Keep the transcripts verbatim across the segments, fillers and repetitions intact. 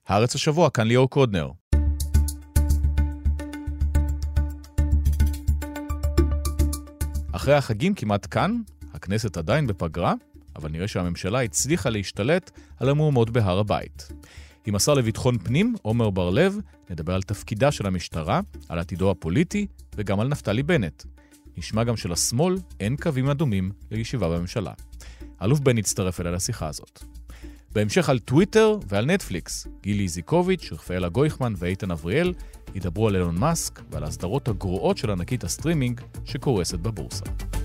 הארץ השבוע, כאן ליאור קודנר. אחרי החגים כמעט כאן, הכנסת עדיין בפגרה, אבל נראה שהממשלה הצליחה להשתלט על המהומות בהר הבית. עם השר לביטחון פנים, עומר בר לב, נדבר על תפקידה של המשטרה, על עתידו הפוליטי וגם על נפתלי בנט. נשמע גם שלשמאל אין קווים אדומים לישיבה בממשלה. אלוף בן יצטרף אליי לשיחה הזאת. בהמשך על טוויטר ועל נטפליקס, גילי זיקוביץ', רפאלה גויכמן ואיתן אבריאל ידברו על אילון מאסק ועל הסדרות הגרועות של ענקית הסטרימינג שקורסת בבורסה.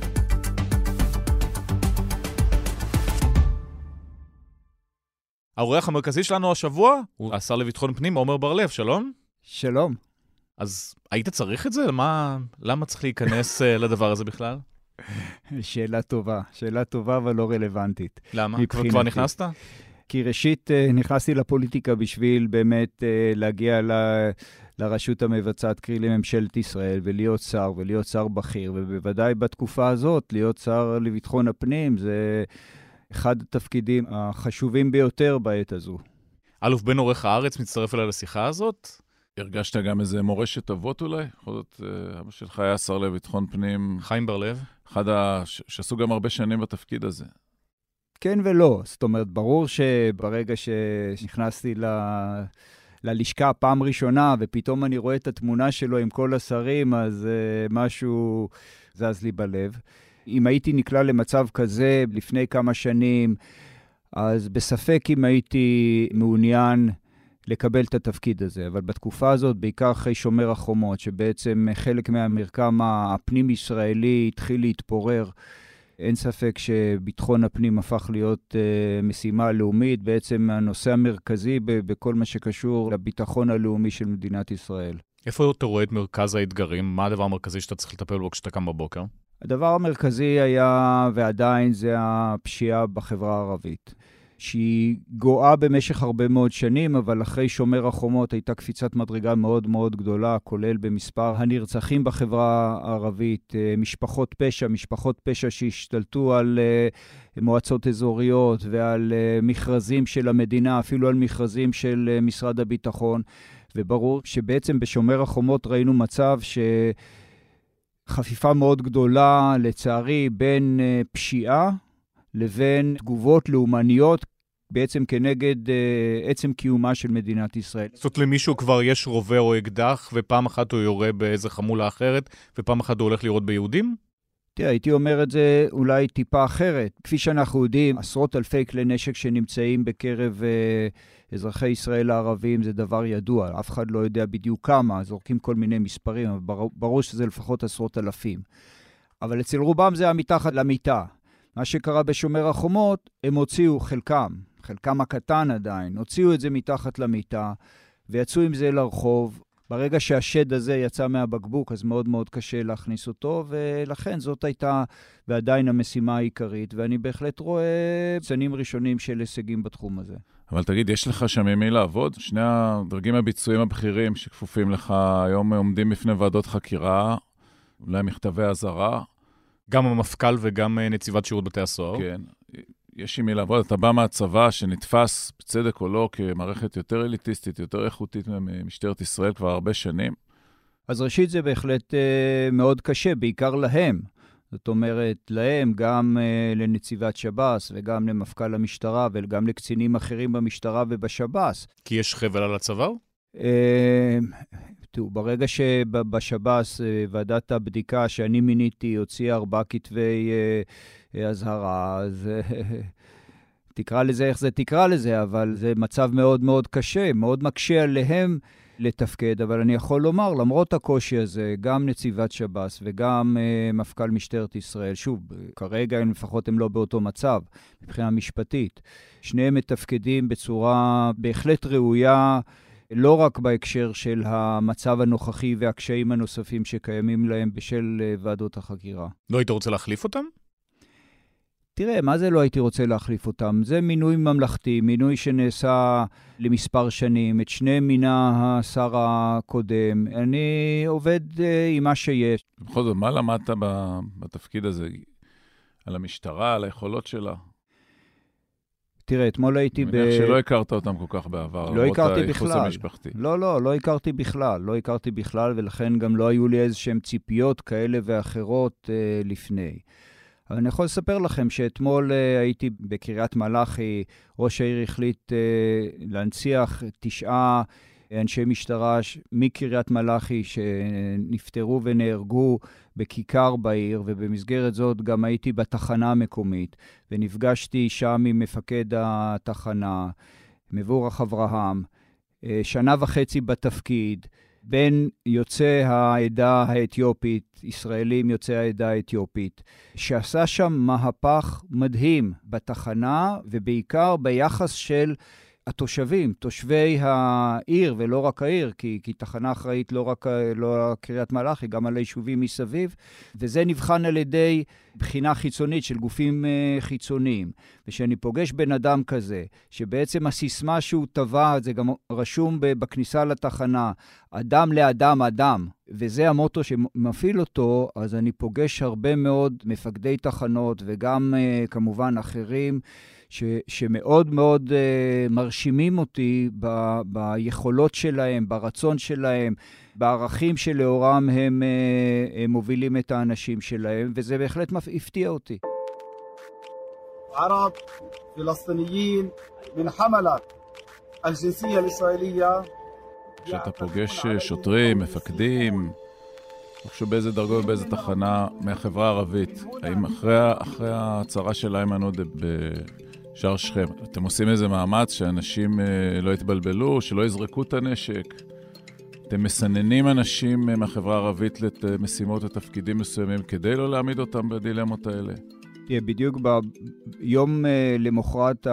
האורח המרכזי שלנו השבוע הוא השר לביטחון פנים, עומר בר לב. שלום. שלום. אז היית צריך את זה? למה, למה צריך להיכנס לדבר הזה בכלל? שאלה טובה. שאלה טובה אבל לא רלוונטית. למה? כבר, כבר נכנסת? כי ראשית נכנסתי לפוליטיקה בשביל באמת להגיע ל... לרשות המבצעת, קרי לממשלת ישראל, ולהיות שר, ולהיות שר בכיר, ובוודאי בתקופה הזאת, להיות שר לביטחון הפנים, זה אחד התפקידים החשובים ביותר בעת הזו. אלוף בן עורך הארץ מצטרף אליי לשיחה הזאת. הרגשת גם איזה מורשת אבות אולי? יכול להיות, אבא שלך היה שר לביטחון פנים. חיים בר לב. אחד ה... שעשו גם הרבה שנים בתפקיד הזה. כן ולא. זאת אומרת, ברור שברגע שנכנסתי ל... ללשכה פעם ראשונה, ופתאום אני רואה את התמונה שלו עם כל השרים, אז uh, משהו זז לי בלב. אם הייתי נקלע למצב כזה לפני כמה שנים, אז בספק אם הייתי מעוניין לקבל את התפקיד הזה. אבל בתקופה הזאת, בעיקר אחרי שומר החומות, שבעצם חלק מהמרקם הפנים-ישראלי התחיל להתפורר, אין ספק שביטחון הפנים הפך להיות uh, משימה לאומית, בעצם הנושא המרכזי ב- בכל מה שקשור לביטחון הלאומי של מדינת ישראל. איפה אתה רואה את מרכז האתגרים? מה הדבר המרכזי שאתה צריך לטפל בו כשאתה קם בבוקר? הדבר המרכזי היה, ועדיין, זה הפשיעה בחברה הערבית, שהיא גואה במשך הרבה מאוד שנים, אבל אחרי שומר החומות הייתה קפיצת מדרגה מאוד מאוד גדולה, כולל במספר הנרצחים בחברה הערבית, משפחות פשע, משפחות פשע שהשתלטו על מועצות אזוריות ועל מכרזים של המדינה, אפילו על מכרזים של משרד הביטחון, וברור שבעצם בשומר החומות ראינו מצב שחפיפה מאוד גדולה, לצערי, בין פשיעה, לבין תגובות לאומניות, בעצם כנגד uh, עצם קיומה של מדינת ישראל. זאת אומרת, למישהו כבר יש רובה או אקדח, ופעם אחת הוא יורה באיזה חמולה אחרת, ופעם אחת הוא הולך לראות ביהודים? תראה, הייתי אומר את זה אולי טיפה אחרת. כפי שאנחנו יודעים, עשרות אלפי כלי נשק שנמצאים בקרב uh, אזרחי ישראל הערבים, זה דבר ידוע. אף אחד לא יודע בדיוק כמה, זורקים כל מיני מספרים, אבל ברור, ברור שזה לפחות עשרות אלפים. אבל אצל רובם זה מתחת למיטה. מה שקרה בשומר החומות, הם הוציאו חלקם, חלקם הקטן עדיין, הוציאו את זה מתחת למיטה, ויצאו עם זה לרחוב. ברגע שהשד הזה יצא מהבקבוק, אז מאוד מאוד קשה להכניס אותו, ולכן זאת הייתה ועדיין המשימה העיקרית, ואני בהחלט רואה צנים ראשונים של הישגים בתחום הזה. אבל תגיד, יש לך שם עם מי לעבוד? שני הדרגים הביצועיים הבכירים שכפופים לך היום עומדים בפני ועדות חקירה, אולי מכתבי אזהרה, גם המפכ"ל וגם נציבת שירות בתי הסוהר. כן, יש עם מי לעבוד. אתה בא מהצבא שנתפס בצדק או לא כמערכת יותר אליטיסטית, יותר איכותית ממשטרת ישראל כבר הרבה שנים. אז ראשית זה בהחלט אה, מאוד קשה, בעיקר להם. זאת אומרת, להם, גם אה, לנציבת שב"ס וגם למפכ"ל המשטרה וגם לקצינים אחרים במשטרה ובשב"ס. כי יש חבל על הצוואר? אה... תראו, ברגע שבשב"ס ועדת הבדיקה שאני מיניתי הוציאה ארבעה כתבי אזהרה, אז תקרא לזה איך זה תקרא לזה, אבל זה מצב מאוד מאוד קשה, מאוד מקשה עליהם לתפקד, אבל אני יכול לומר, למרות הקושי הזה, גם נציבת שב"ס וגם מפכ"ל משטרת ישראל, שוב, כרגע הם לפחות הם לא באותו מצב, מבחינה משפטית, שניהם מתפקדים בצורה בהחלט ראויה, לא רק בהקשר של המצב הנוכחי והקשיים הנוספים שקיימים להם בשל ועדות החקירה. לא היית רוצה להחליף אותם? תראה, מה זה לא הייתי רוצה להחליף אותם? זה מינוי ממלכתי, מינוי שנעשה למספר שנים, את שני מינה השר הקודם. אני עובד uh, עם מה שיש. בכל זאת, מה למדת בתפקיד הזה? על המשטרה, על היכולות שלה? תראה, אתמול הייתי ב... אני מניח שלא הכרת אותם כל כך בעבר. לא הכרתי בכלל. המשפחתי. לא, לא, לא הכרתי בכלל. לא הכרתי בכלל, ולכן גם לא היו לי איזשהם ציפיות כאלה ואחרות אה, לפני. אבל אני יכול לספר לכם שאתמול אה, הייתי בקריית מלאכי, ראש העיר החליט אה, להנציח תשעה אנשי משטרה מקריית מלאכי שנפטרו ונהרגו בכיכר בעיר, ובמסגרת זאת גם הייתי בתחנה המקומית, ונפגשתי שם עם מפקד התחנה, מבורך אברהם, שנה וחצי בתפקיד, בין יוצאי העדה האתיופית, ישראלים יוצאי העדה האתיופית, שעשה שם מהפך מדהים בתחנה, ובעיקר ביחס של התושבים, תושבי העיר, ולא רק העיר, כי, כי תחנה אחראית לא רק לא קריית מלאכי, גם על היישובים מסביב, וזה נבחן על ידי בחינה חיצונית של גופים uh, חיצוניים. ושאני פוגש בן אדם כזה, שבעצם הסיסמה שהוא טבע, זה גם רשום בכניסה לתחנה, אדם לאדם אדם, וזה המוטו שמפעיל אותו, אז אני פוגש הרבה מאוד מפקדי תחנות, וגם uh, כמובן אחרים, ש, שמאוד מאוד uh, מרשימים אותי ב, ביכולות שלהם, ברצון שלהם, בערכים שלאורם הם, uh, הם מובילים את האנשים שלהם, וזה בהחלט הפתיע אותי. ערב, פלסטינים, מן חמלת, הג'נסיה הישראליה. כשאתה פוגש שוטרים, מפקדים, חושב באיזה דרגות ובאיזה תחנה מהחברה הערבית, האם אחרי, אחרי ההצהרה של איימן עודה בשער שכם, אתם עושים איזה מאמץ שאנשים לא יתבלבלו, שלא יזרקו את הנשק? אתם מסננים אנשים מהחברה הערבית למשימות ותפקידים מסוימים כדי לא להעמיד אותם בדילמות האלה? תהיה, בדיוק ביום למחרת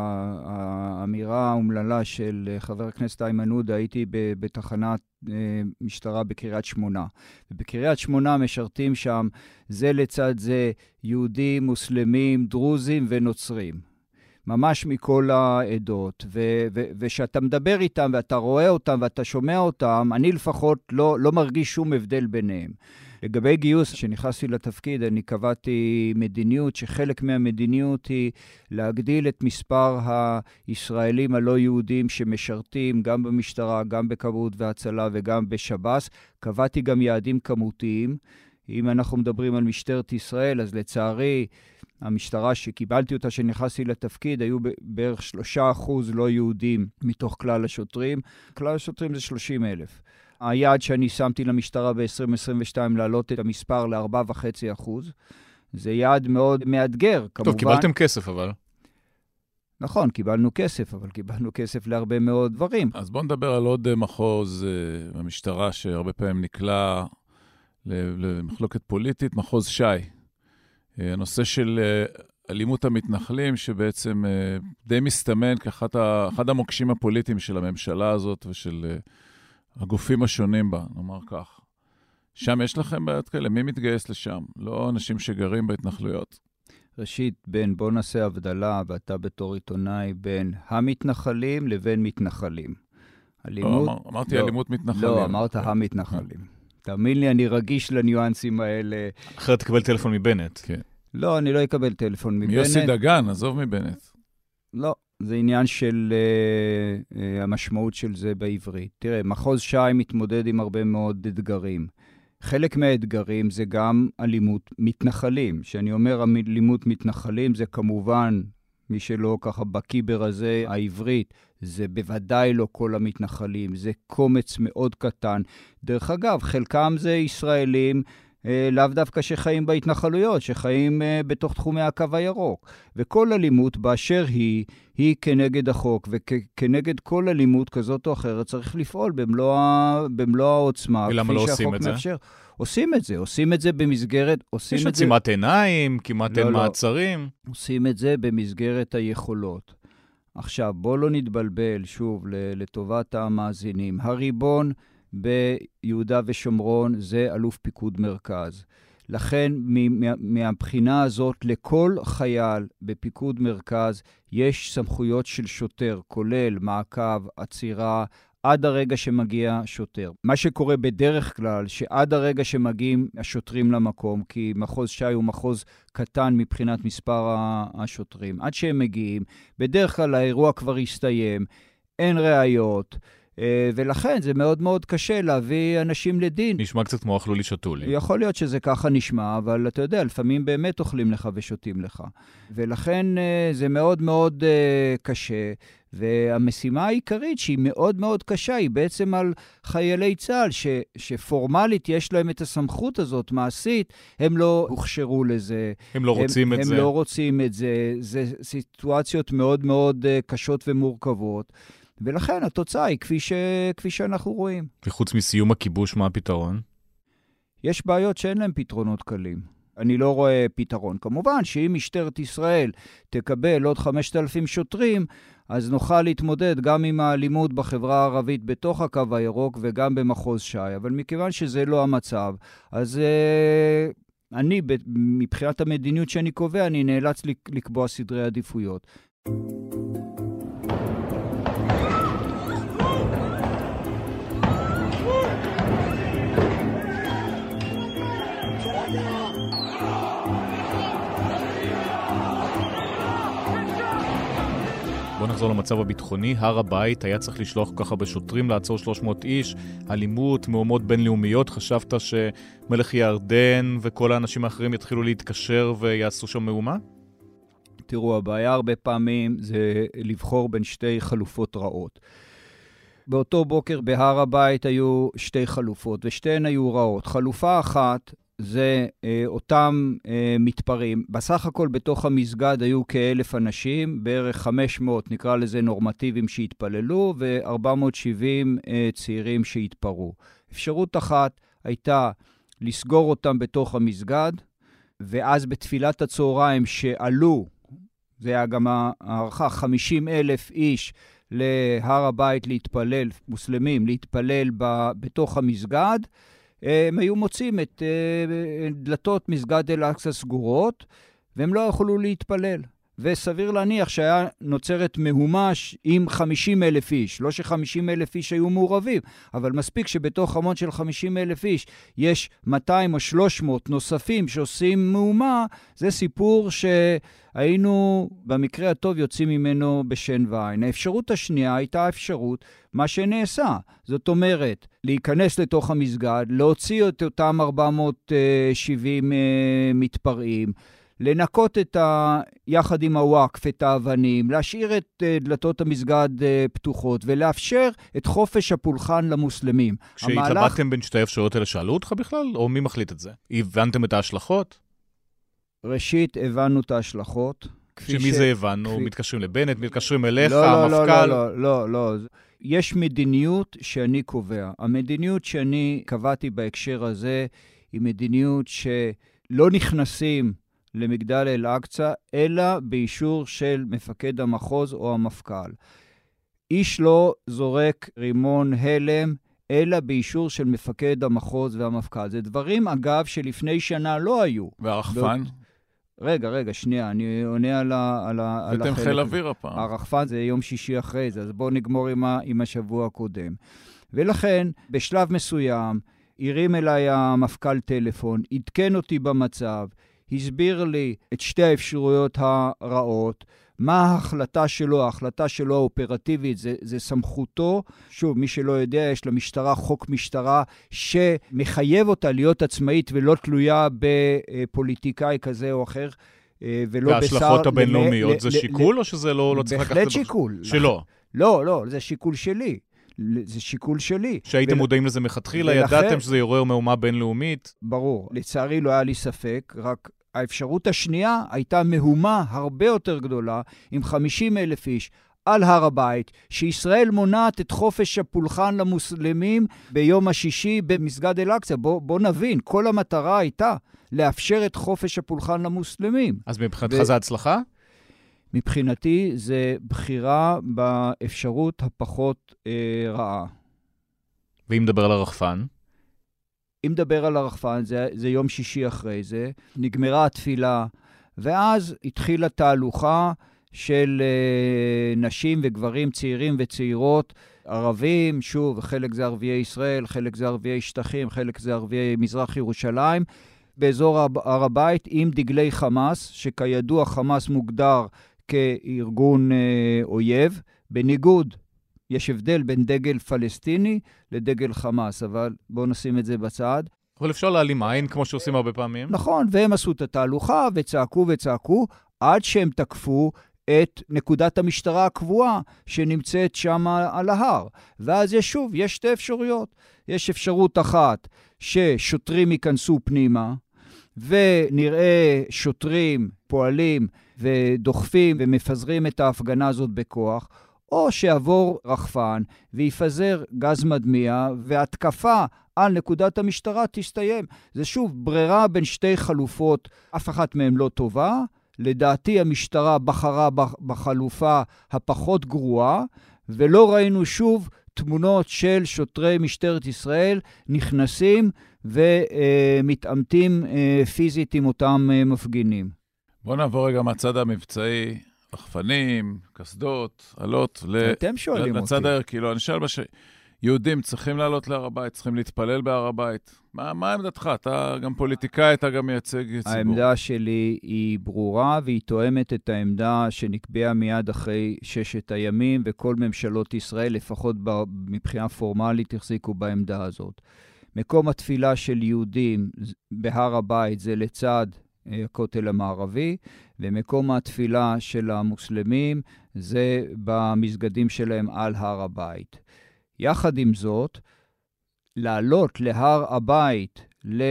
האמירה האומללה של חבר הכנסת איימן עודה, הייתי בתחנת משטרה בקריית שמונה. ובקריית שמונה משרתים שם זה לצד זה יהודים, מוסלמים, דרוזים ונוצרים. ממש מכל העדות, ו- ו- ושאתה מדבר איתם ואתה רואה אותם ואתה שומע אותם, אני לפחות לא, לא מרגיש שום הבדל ביניהם. לגבי גיוס, כשנכנסתי לתפקיד, אני קבעתי מדיניות, שחלק מהמדיניות היא להגדיל את מספר הישראלים הלא יהודים שמשרתים גם במשטרה, גם בכבאות והצלה וגם בשב"ס. קבעתי גם יעדים כמותיים. אם אנחנו מדברים על משטרת ישראל, אז לצערי, המשטרה שקיבלתי אותה שנכנסתי לתפקיד, היו בערך שלושה אחוז לא יהודים מתוך כלל השוטרים. כלל השוטרים זה שלושים אלף. היעד שאני שמתי למשטרה ב-עשרים עשרים ושתיים להעלות את המספר ל-ארבעה וחצי אחוז. זה יעד מאוד מאתגר, כמובן. טוב, קיבלתם כסף אבל. נכון, קיבלנו כסף, אבל קיבלנו כסף להרבה מאוד דברים. אז בואו נדבר על עוד מחוז במשטרה שהרבה פעמים נקלע למחלוקת פוליטית, מחוז שי. הנושא של אלימות המתנחלים, שבעצם די מסתמן כאחד המוקשים הפוליטיים של הממשלה הזאת ושל הגופים השונים בה, נאמר כך. שם יש לכם בעיות כאלה? מי מתגייס לשם? לא אנשים שגרים בהתנחלויות? ראשית, בן, בוא נעשה הבדלה, ואתה בתור עיתונאי, בין המתנחלים לבין מתנחלים. אלימות... לא, אמרתי לא, אלימות מתנחלים. לא, אמרת המתנחלים. תאמין לי, אני רגיש לניואנסים האלה. אחרת תקבל טלפון מבנט. כן. לא, אני לא אקבל טלפון מבנט. מיוסי דגן, עזוב מבנט. לא, זה עניין של uh, uh, המשמעות של זה בעברית. תראה, מחוז שי מתמודד עם הרבה מאוד אתגרים. חלק מהאתגרים זה גם אלימות מתנחלים. שאני אומר אלימות מתנחלים זה כמובן, מי שלא ככה בקיבר הזה, העברית, זה בוודאי לא כל המתנחלים, זה קומץ מאוד קטן. דרך אגב, חלקם זה ישראלים, אה, לאו דווקא שחיים בהתנחלויות, שחיים אה, בתוך תחומי הקו הירוק. וכל אלימות באשר היא, היא כנגד החוק, וכנגד כל אלימות כזאת או אחרת צריך לפעול במלוא, במלוא העוצמה. ולמה לא עושים את זה? מאפשר. עושים את זה, עושים את זה במסגרת, עושים יש את זה... עצימת עיניים, כמעט אין לא, מעצרים. לא. עושים את זה במסגרת היכולות. עכשיו, בוא לא נתבלבל שוב לטובת המאזינים. הריבון ביהודה ושומרון זה אלוף פיקוד מרכז. לכן, מהבחינה הזאת, לכל חייל בפיקוד מרכז יש סמכויות של שוטר, כולל מעקב, עצירה, עד הרגע שמגיע שוטר. מה שקורה בדרך כלל, שעד הרגע שמגיעים השוטרים למקום, כי מחוז ש"י הוא מחוז קטן מבחינת מספר השוטרים, עד שהם מגיעים, בדרך כלל האירוע כבר הסתיים, אין ראיות, ולכן זה מאוד מאוד קשה להביא אנשים לדין. נשמע קצת כמו אכלו לי שתו לי. יכול להיות שזה ככה נשמע, אבל אתה יודע, לפעמים באמת אוכלים לך ושותים לך. ולכן זה מאוד מאוד קשה, והמשימה העיקרית שהיא מאוד מאוד קשה, היא בעצם על חיילי צה"ל, ש, שפורמלית יש להם את הסמכות הזאת, מעשית, הם לא הוכשרו לזה. הם לא רוצים הם, את הם זה. הם לא רוצים את זה. זה סיטואציות מאוד מאוד קשות ומורכבות. ולכן התוצאה היא כפי, ש... כפי שאנחנו רואים. וחוץ מסיום הכיבוש, מה הפתרון? יש בעיות שאין להם פתרונות קלים. אני לא רואה פתרון. כמובן שאם משטרת ישראל תקבל עוד חמשת אלפים שוטרים, אז נוכל להתמודד גם עם האלימות בחברה הערבית בתוך הקו הירוק וגם במחוז ש"י. אבל מכיוון שזה לא המצב, אז uh, אני, מבחינת המדיניות שאני קובע, אני נאלץ לקבוע סדרי עדיפויות. בוא נחזור למצב הביטחוני. הר הבית היה צריך לשלוח ככה בשוטרים לעצור שלוש מאות איש, אלימות, מהומות בינלאומיות. חשבת שמלך ירדן וכל האנשים האחרים יתחילו להתקשר ויעשו שם מהומה? תראו, הבעיה הרבה פעמים זה לבחור בין שתי חלופות רעות. באותו בוקר בהר הבית היו שתי חלופות, ושתיהן היו רעות. חלופה אחת זה אה, אותם אה, מתפרים. בסך הכל בתוך המסגד היו כאלף אנשים, בערך חמש מאות נקרא לזה נורמטיביים שהתפללו, ו-ארבע מאות שבעים אה, צעירים שהתפרו. אפשרות אחת הייתה לסגור אותם בתוך המסגד, ואז בתפילת הצהריים שעלו, זה היה גם הערכה, חמישים אלף איש להר הבית להתפלל, מוסלמים להתפלל ב, בתוך המסגד, הם היו מוצאים את דלתות מסגד אל-אקצא סגורות, והם לא יכולו להתפלל. וסביר להניח שהיה נוצרת מהומש עם חמישים אלף איש. לא ש-חמישים אלף איש היו מעורבים, אבל מספיק שבתוך המון של חמישים אלף איש יש מאתיים או שלוש מאות נוספים שעושים מהומה. זה סיפור שהיינו במקרה הטוב יוצאים ממנו בשן ועין. האפשרות השנייה הייתה אפשרות מה שנעשה. זאת אומרת, להיכנס לתוך המסגד, להוציא את אותם ארבע מאות שבעים מתפרעים, לנקות את ה... יחד עם הוואקף את האבנים, להשאיר את דלתות המסגד פתוחות, ולאפשר את חופש הפולחן למוסלמים. כשהתלבטתם המהלך... בין שתי אפשרויות האלה, שאלו אותך בכלל? או מי מחליט את זה? הבנתם את ההשלכות? ראשית, הבנו את ההשלכות. שמי ש... זה הבנו? כפי... מתקשרים לבנט, מתקשרים אליך, לא, המפכ"ל? לא, לא, לא, לא, לא. יש מדיניות שאני קובע. המדיניות שאני קבעתי בהקשר הזה, היא מדיניות שלא נכנסים למגדל אל-אקצא, אלא באישור של מפקד המחוז או המפכ"ל. איש לא זורק רימון הלם, אלא באישור של מפקד המחוז והמפכ"ל. זה דברים, אגב, שלפני שנה לא היו. והרחפן? רגע, רגע, שנייה, אני עונה על החלק. ואתם חיל אוויר הפעם. הרחפן זה יום שישי אחרי זה, אז בואו נגמור עם, ה, עם השבוע הקודם. ולכן, בשלב מסוים, הרים אליי המפכ"ל טלפון, עדכן אותי במצב, הסביר לי את שתי האפשרויות הרעות, מה ההחלטה שלו, ההחלטה שלו האופרטיבית, זה, זה סמכותו. שוב, מי שלא יודע, יש למשטרה חוק משטרה שמחייב אותה להיות עצמאית ולא תלויה בפוליטיקאי כזה או אחר, ולא בשר... וההשלכות הבינלאומיות זה שיקול, או שזה לא צריך לקחת... בהחלט שיקול. שלא. לא, לא, זה שיקול שלי. זה שיקול שלי. שהייתם מודעים לזה מלכתחילה, ידעתם שזה יעורר מהומה בינלאומית? ברור. לצערי לא היה לי ספק, רק האפשרות השנייה הייתה מהומה הרבה יותר גדולה, עם חמישים אלף איש על הר הבית, שישראל מונעת את חופש הפולחן למוסלמים ביום השישי במסגד אל-אקצא. בוא, בוא נבין, כל המטרה הייתה לאפשר את חופש הפולחן למוסלמים. אז מבחינתך ו... זה הצלחה? מבחינתי זה בחירה באפשרות הפחות אה, רעה. ואם מדבר על הרחפן? אם מדבר על הרחפן, זה, זה יום שישי אחרי זה, נגמרה התפילה, ואז התחילה תהלוכה של uh, נשים וגברים צעירים וצעירות, ערבים, שוב, חלק זה ערביי ישראל, חלק זה ערביי שטחים, חלק זה ערביי מזרח ירושלים, באזור הר הבית עם דגלי חמאס, שכידוע חמאס מוגדר כארגון uh, אויב, בניגוד, יש הבדל בין דגל פלסטיני לדגל חמאס, אבל בואו נשים את זה בצד. אבל אפשר להעלים עין, כמו שעושים הרבה פעמים. נכון, והם עשו את התהלוכה וצעקו וצעקו, עד שהם תקפו את נקודת המשטרה הקבועה שנמצאת שם על ההר. ואז יש שוב, יש שתי אפשרויות. יש אפשרות אחת ששוטרים ייכנסו פנימה, ונראה שוטרים פועלים ודוחפים ומפזרים את ההפגנה הזאת בכוח, או שיעבור רחפן ויפזר גז מדמיע, והתקפה על נקודת המשטרה תסתיים. זה שוב ברירה בין שתי חלופות, אף אחת מהן לא טובה. לדעתי המשטרה בחרה בחלופה הפחות גרועה, ולא ראינו שוב תמונות של שוטרי משטרת ישראל נכנסים ומתעמתים פיזית עם אותם מפגינים. בואו נעבור רגע מהצד המבצעי, רחפנים, קסדות, עלות, אתם שואלים לצד אותי. הערכי. לא, אני שואל מה ש... יהודים צריכים לעלות להר הבית, צריכים להתפלל בהר הבית. מה, מה עמדתך? אתה גם פוליטיקאי, אתה גם מייצג ציבור. העמדה שלי היא ברורה, והיא תואמת את העמדה שנקבעה מיד אחרי ששת הימים, וכל ממשלות ישראל, לפחות מבחינה פורמלית, החזיקו בעמדה הזאת. מקום התפילה של יהודים בהר הבית זה לצד הכותל המערבי, ומקום התפילה של המוסלמים זה במסגדים שלהם על הר הבית. יחד עם זאת, לעלות להר הבית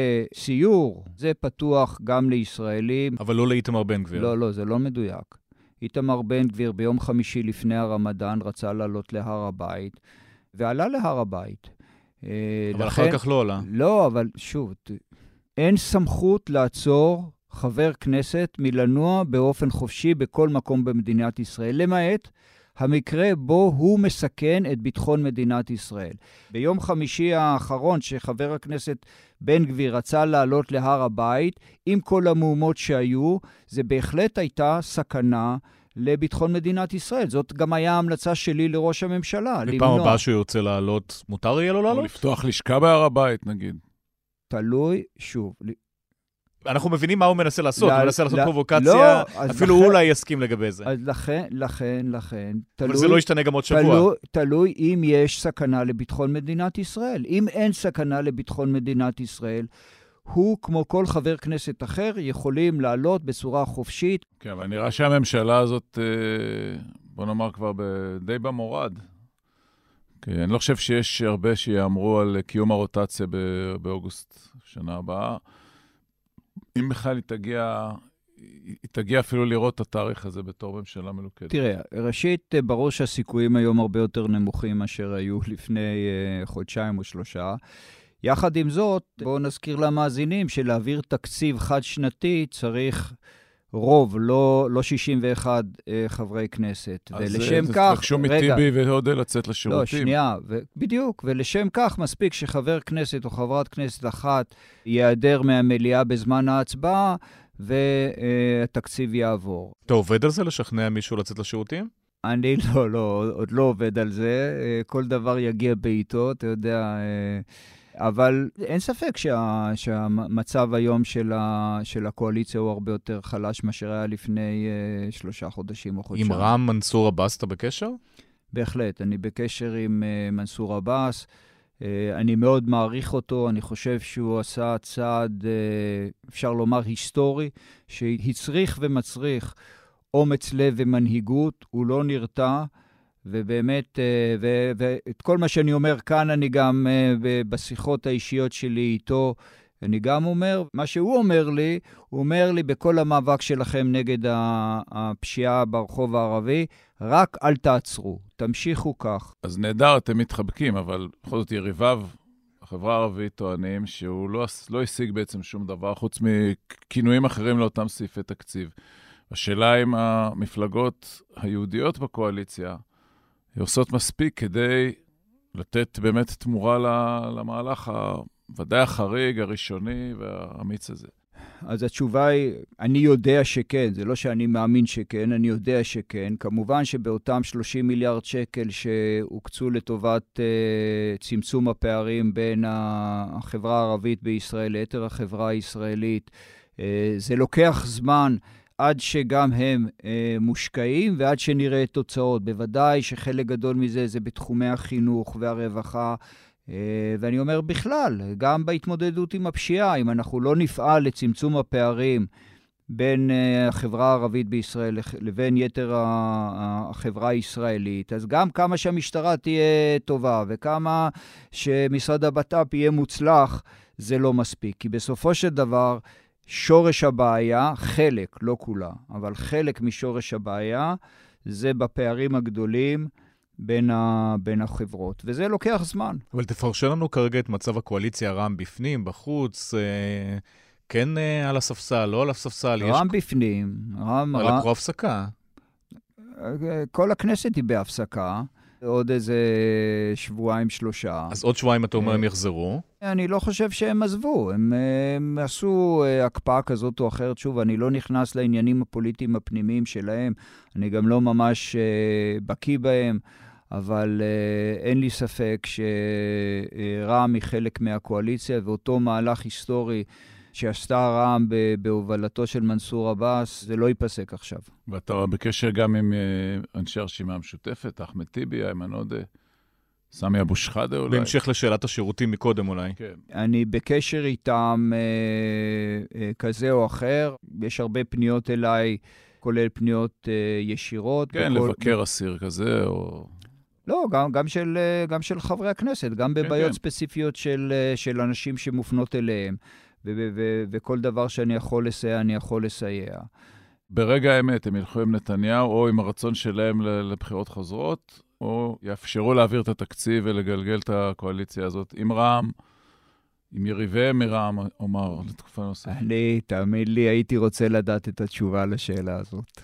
לסיור, זה פתוח גם לישראלים. אבל לא לאיתמר בן גביר. לא, לא, זה לא מדויק. איתמר בן גביר ביום חמישי לפני הרמדאן רצה לעלות להר הבית, ועלה להר הבית. אבל לכן, אחר כך לא עלה. לא, אבל שוב, אין סמכות לעצור חבר כנסת מלנוע באופן חופשי בכל מקום במדינת ישראל, למעט המקרה בו הוא מסכן את ביטחון מדינת ישראל. ביום חמישי האחרון שחבר הכנסת בן גביר רצה לעלות להר הבית, עם כל המהומות שהיו, זה בהחלט הייתה סכנה לביטחון מדינת ישראל. זאת גם היה ההמלצה שלי לראש הממשלה. בפעם הבאה שהוא יוצא לעלות, מותר יהיה לו לעלות? או לפתוח לשכה בהר הבית, נגיד. תלוי, שוב. אנחנו מבינים מה הוא מנסה לעשות, הוא מנסה לעשות פרובוקציה, לא, אפילו הוא אולי יסכים לגבי זה. אז לכן, לכן, לכן, תלוי... אבל זה לא ישתנה גם עוד שבוע. תלוי, תלוי אם יש סכנה לביטחון מדינת ישראל. אם אין סכנה לביטחון מדינת ישראל, הוא, כמו כל חבר כנסת אחר, יכולים לעלות בצורה חופשית. כן, אבל נראה שהממשלה הזאת, בוא נאמר כבר די במורד. כן, אני לא חושב שיש הרבה שיאמרו על קיום הרוטציה באוגוסט שנה הבאה. אם בכלל היא תגיע, היא תגיע אפילו לראות את התאריך הזה בתור ממשלה מלוכדת. תראה, ראשית, ברור שהסיכויים היום הרבה יותר נמוכים מאשר היו לפני uh, חודשיים או שלושה. יחד עם זאת, בואו נזכיר למאזינים שלהעביר תקציב חד-שנתי צריך רוב, לא, לא שישים ואחד uh, חברי כנסת. אז ולשם זה, כך... אז תבקשו מטיבי ועוד לצאת לשירותים. לא, שנייה, ו- בדיוק. ולשם כך מספיק שחבר כנסת או חברת כנסת אחת ייעדר מהמליאה בזמן ההצבעה, והתקציב uh, יעבור. אתה עובד על זה לשכנע מישהו לצאת לשירותים? אני לא, לא, עוד לא עובד על זה. Uh, כל דבר יגיע בעיתו, אתה יודע... Uh, אבל אין ספק שה, שהמצב היום של, ה, של הקואליציה הוא הרבה יותר חלש מאשר היה לפני uh, שלושה חודשים או חודשיים. עם רם מנסור עבאס אתה בקשר? בהחלט, אני בקשר עם uh, מנסור עבאס. Uh, אני מאוד מעריך אותו, אני חושב שהוא עשה צעד, uh, אפשר לומר, היסטורי, שהצריך ומצריך אומץ לב ומנהיגות, הוא לא נרתע, ובאמת, ואת כל מה שאני אומר כאן, אני גם בשיחות האישיות שלי איתו, אני גם אומר, מה שהוא אומר לי, הוא אומר לי בכל המאבק שלכם נגד הפשיעה ברחוב הערבי, רק אל תעצרו, תמשיכו כך. אז נהדר, אתם מתחבקים, אבל בכל זאת יריביו, החברה הערבית טוענים שהוא לא, לא השיג בעצם שום דבר, חוץ מכינויים אחרים לאותם סעיפי תקציב. השאלה אם המפלגות היהודיות בקואליציה, עושות מספיק כדי לתת באמת תמורה למהלך הוודאי החריג, הראשוני והאמיץ הזה. אז התשובה היא, אני יודע שכן, זה לא שאני מאמין שכן, אני יודע שכן. כמובן שבאותם שלושים מיליארד שקל שהוקצו לטובת uh, צמצום הפערים בין החברה הערבית בישראל ליתר החברה הישראלית, uh, זה לוקח זמן עד שגם הם uh, מושקעים ועד שנראה תוצאות. בוודאי שחלק גדול מזה זה בתחומי החינוך והרווחה, ואני אומר בכלל, גם בהתמודדות עם הפשיעה, אם אנחנו לא נפעל לצמצום הפערים בין החברה הערבית בישראל לבין יתר החברה הישראלית, אז גם כמה שהמשטרה תהיה טובה וכמה שמשרד הבט"פ יהיה מוצלח, זה לא מספיק. כי בסופו של דבר, שורש הבעיה, חלק, לא כולה, אבל חלק משורש הבעיה, זה בפערים הגדולים, בין, ה... בין החברות, וזה לוקח זמן. אבל תפרשן לנו כרגע את מצב הקואליציה, רע"מ בפנים, בחוץ, אה, כן אה, על הספסל, לא על הספסל. רע"מ יש... בפנים, רע"מ... על לקרוא הפסקה. כל הכנסת היא בהפסקה, עוד איזה שבועיים, שלושה. אז עוד שבועיים אתה אומר הם יחזרו? אני לא חושב שהם עזבו, הם, הם עשו הקפאה כזאת או אחרת. שוב, אני לא נכנס לעניינים הפוליטיים הפנימיים שלהם, אני גם לא ממש בקיא בהם, אבל אין לי ספק שרע"מ היא חלק מהקואליציה, ואותו מהלך היסטורי שעשתה רע"מ בהובלתו של מנסור עבאס, זה לא ייפסק עכשיו. ואתה בקשר גם עם אנשי הרשימה המשותפת, אחמד טיבי, איימן עודה, סמי אבו שחאדה אולי? בהמשך לשאלת השירותים מקודם אולי. כן. אני בקשר איתם אה, אה, כזה או אחר, יש הרבה פניות אליי, כולל פניות אה, ישירות. כן, בכל... לבקר אסיר כזה או... לא, גם, גם, של, גם של חברי הכנסת, גם בבעיות כן, כן. ספציפיות של, של אנשים שמופנות אליהם. ו- ו- ו- וכל דבר שאני יכול לסייע, אני יכול לסייע. ברגע האמת, הם ילכו עם נתניהו, או עם הרצון שלהם לבחירות חוזרות, או יאפשרו להעביר את התקציב ולגלגל את הקואליציה הזאת עם רע"מ, עם יריביהם מרע"מ, אומר, לתקופה נוספת. אני, תאמין לי, הייתי רוצה לדעת את התשובה לשאלה הזאת.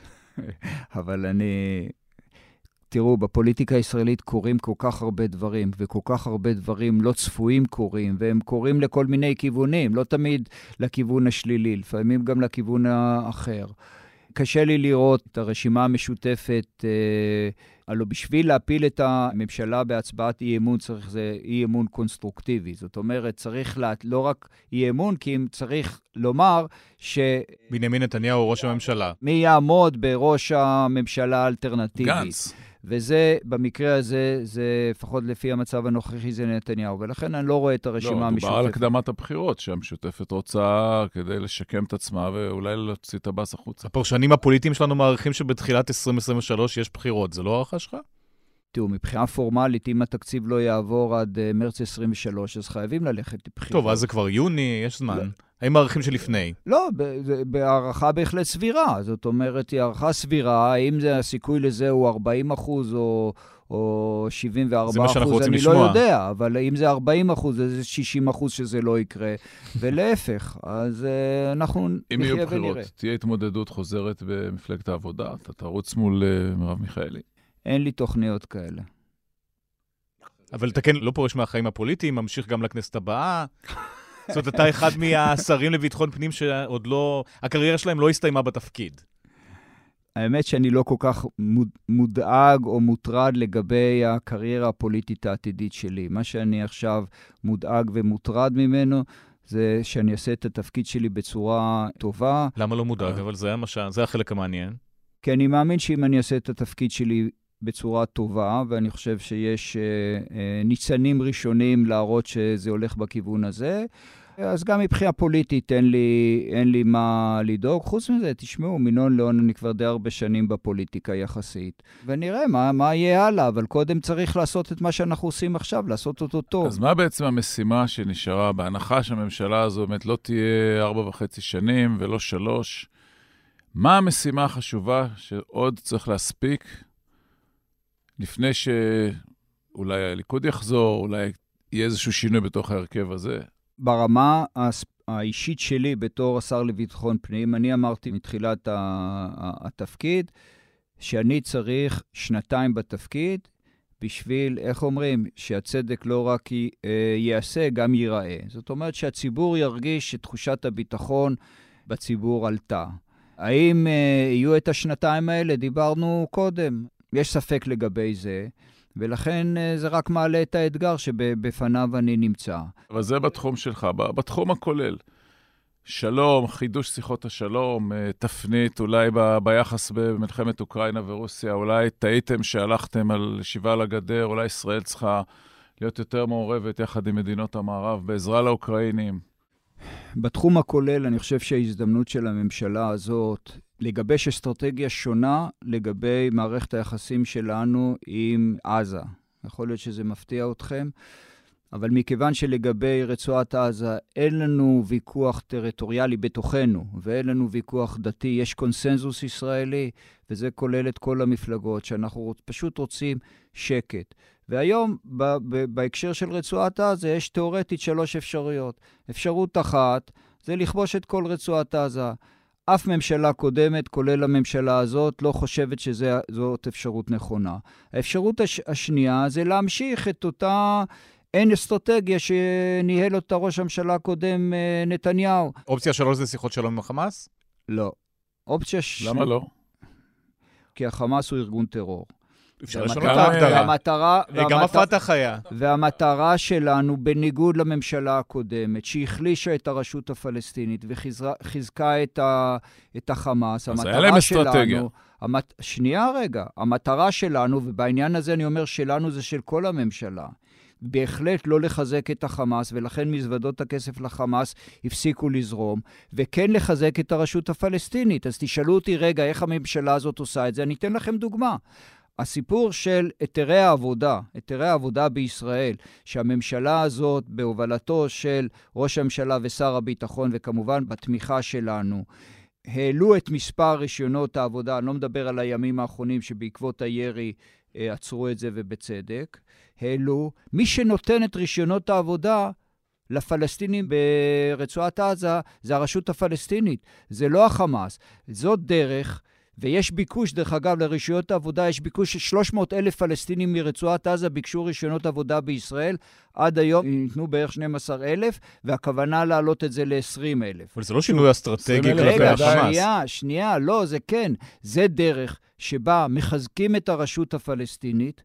אבל אני... תראו, בפוליטיקה הישראלית קורים כל כך הרבה דברים, וכל כך הרבה דברים לא צפויים קורים, והם קורים לכל מיני כיוונים, לא תמיד לכיוון השלילי, לפעמים גם לכיוון האחר. קשה לי לראות את הרשימה המשותפת, אה, הלוא בשביל להפיל את הממשלה בהצבעת אי אמון, צריך זה אי אמון קונסטרוקטיבי. זאת אומרת, צריך לה, לא רק אי אמון, כי אם צריך לומר ש... בנימין נתניהו ראש הממשלה. מי יעמוד בראש הממשלה האלטרנטיבית. גנץ. וזה, במקרה הזה, זה, לפחות לפי המצב הנוכחי, זה נתניהו. ולכן אני לא רואה את הרשימה המשותפת. לא, דובר על הקדמת הבחירות, שהמשותפת רוצה כדי לשקם את עצמה, ואולי להוציא את הבאס החוצה. הפרשנים הפוליטיים שלנו מעריכים שבתחילת עשרים עשרים ושלוש יש בחירות. זה לא הערכה שלך? תראו, מבחינה פורמלית, אם התקציב לא יעבור עד uh, מרץ עשרים ושלוש, אז חייבים ללכת לבחירות. טוב, אז זה כבר יוני, יש זמן. לא. האם מערכים שלפני? לא, בהערכה בהחלט סבירה. זאת אומרת, היא הערכה סבירה, האם זה הסיכוי לזה הוא ארבעים אחוז או, או שבעים וארבעה אחוז, אני לשמוע. לא יודע, אבל אם זה ארבעים אחוז, אז זה שישים אחוז שזה לא יקרה, ולהפך, אז uh, אנחנו נחיה ונראה. אם יהיו בחירות, תהיה התמודדות חוזרת במפלגת העבודה, אתה תרוץ מול uh, מרב מיכאלי. אין לי תוכניות כאלה. אבל אתה כן לא פורש מהחיים הפוליטיים, ממשיך גם לכנסת הבאה. זאת אומרת, אתה אחד מהשרים לביטחון פנים שעוד לא... הקריירה שלהם לא הסתיימה בתפקיד. האמת שאני לא כל כך מודאג או מוטרד לגבי הקריירה הפוליטית העתידית שלי. מה שאני עכשיו מודאג ומוטרד ממנו, זה שאני אעשה את התפקיד שלי בצורה טובה. למה לא מודאג? אבל זה המשל, זה החלק המעניין. כי אני מאמין שאם אני אעשה את התפקיד שלי בצורה טובה, ואני חושב שיש אה, אה, ניצנים ראשונים להראות שזה הולך בכיוון הזה, אז גם מבחינה פוליטית אין לי, אין לי מה לדאוג. חוץ מזה, תשמעו, מינון לאון אני כבר די הרבה שנים בפוליטיקה יחסית. ונראה מה, מה יהיה הלאה, אבל קודם צריך לעשות את מה שאנחנו עושים עכשיו, לעשות אותו טוב. אז מה בעצם המשימה שנשארה בהנחה שהממשלה הזו באמת לא תהיה ארבע וחצי שנים ולא שלוש? מה המשימה החשובה שעוד צריך להספיק לפני שאולי הליכוד יחזור, אולי יהיה איזשהו שינוי בתוך ההרכב הזה? ברמה האישית שלי בתור השר לביטחון פנים, אני אמרתי מתחילת התפקיד, שאני צריך שנתיים בתפקיד, בשביל, איך אומרים, שהצדק לא רק יעשה, גם ייראה. זאת אומרת שהציבור ירגיש שתחושת הביטחון בציבור עלתה. האם uh, יהיו את השנתיים האלה? דיברנו קודם. יש ספק לגבי זה, ולכן uh, זה רק מעלה את האתגר שבפניו אני נמצא. אבל זה בתחום שלך, בתחום הכולל. שלום, חידוש שיחות השלום, תפנית אולי ב- ביחס במלחמת אוקראינה ורוסיה, אולי טעיתם שהלכתם על שיבה לגדר, אולי ישראל צריכה להיות יותר מעורבת יחד עם מדינות המערב בעזרה לאוקראינים. בתחום הכולל אני חושב שההזדמנות של הממשלה הזאת לגבש אסטרטגיה שונה לגבי מערכת היחסים שלנו עם עזה. יכול להיות שזה מפתיע אתכם, אבל מכיוון שלגבי רצועת עזה אין לנו ויכוח טריטוריאלי בתוכנו, ואין לנו ויכוח דתי, יש קונסנזוס ישראלי, וזה כולל את כל המפלגות, שאנחנו פשוט רוצים שקט. והיום, ב- ב- בהקשר של רצועת עזה, יש תיאורטית שלוש אפשרויות. אפשרות אחת, זה לכבוש את כל רצועת עזה. אף ממשלה קודמת, כולל הממשלה הזאת, לא חושבת שזאת אפשרות נכונה. האפשרות הש- השנייה, זה להמשיך את אותה... אין אסטרטגיה שניהל אותה ראש הממשלה הקודם נתניהו. אופציה שלוש זה שיחות שלום עם החמאס? לא. אופציה ש... למה לא? כי החמאס הוא ארגון טרור. אפשר לשנות את ההגדרה. והמטרה... גם הפתח היה. והמטרה שלנו, בניגוד לממשלה הקודמת, שהחלישה את הרשות הפלסטינית וחיזקה את, ה... את החמאס, אז היה להם אסטרטגיה. המת... שנייה רגע. המטרה שלנו, ובעניין הזה אני אומר שלנו, זה של כל הממשלה. בהחלט לא לחזק את החמאס, ולכן מזוודות הכסף לחמאס הפסיקו לזרום, וכן לחזק את הרשות הפלסטינית. אז תשאלו אותי רגע איך הממשלה הזאת עושה את זה, אני אתן לכם דוגמה. הסיפור של היתרי העבודה, היתרי העבודה בישראל, שהממשלה הזאת בהובלתו של ראש הממשלה ושר הביטחון, וכמובן בתמיכה שלנו, העלו את מספר רישיונות העבודה, אני לא מדבר על הימים האחרונים שבעקבות הירי עצרו את זה ובצדק, העלו, מי שנותן את רישיונות העבודה לפלסטינים ברצועת עזה, זה הרשות הפלסטינית, זה לא החמאס. זאת דרך, ויש ביקוש, דרך אגב, לרישיונות העבודה, יש ביקוש של שלוש מאות אלף פלסטינים מרצועת עזה ביקשו רישיונות עבודה בישראל, עד היום ניתנו בערך שנים עשר אלף, והכוונה להעלות את זה ל-עשרים אלף. אבל זה לא שינוי אסטרטגי כלפי רגע, החמאס. שנייה, שנייה, לא, זה כן. זה דרך שבה מחזקים את הרשות הפלסטינית,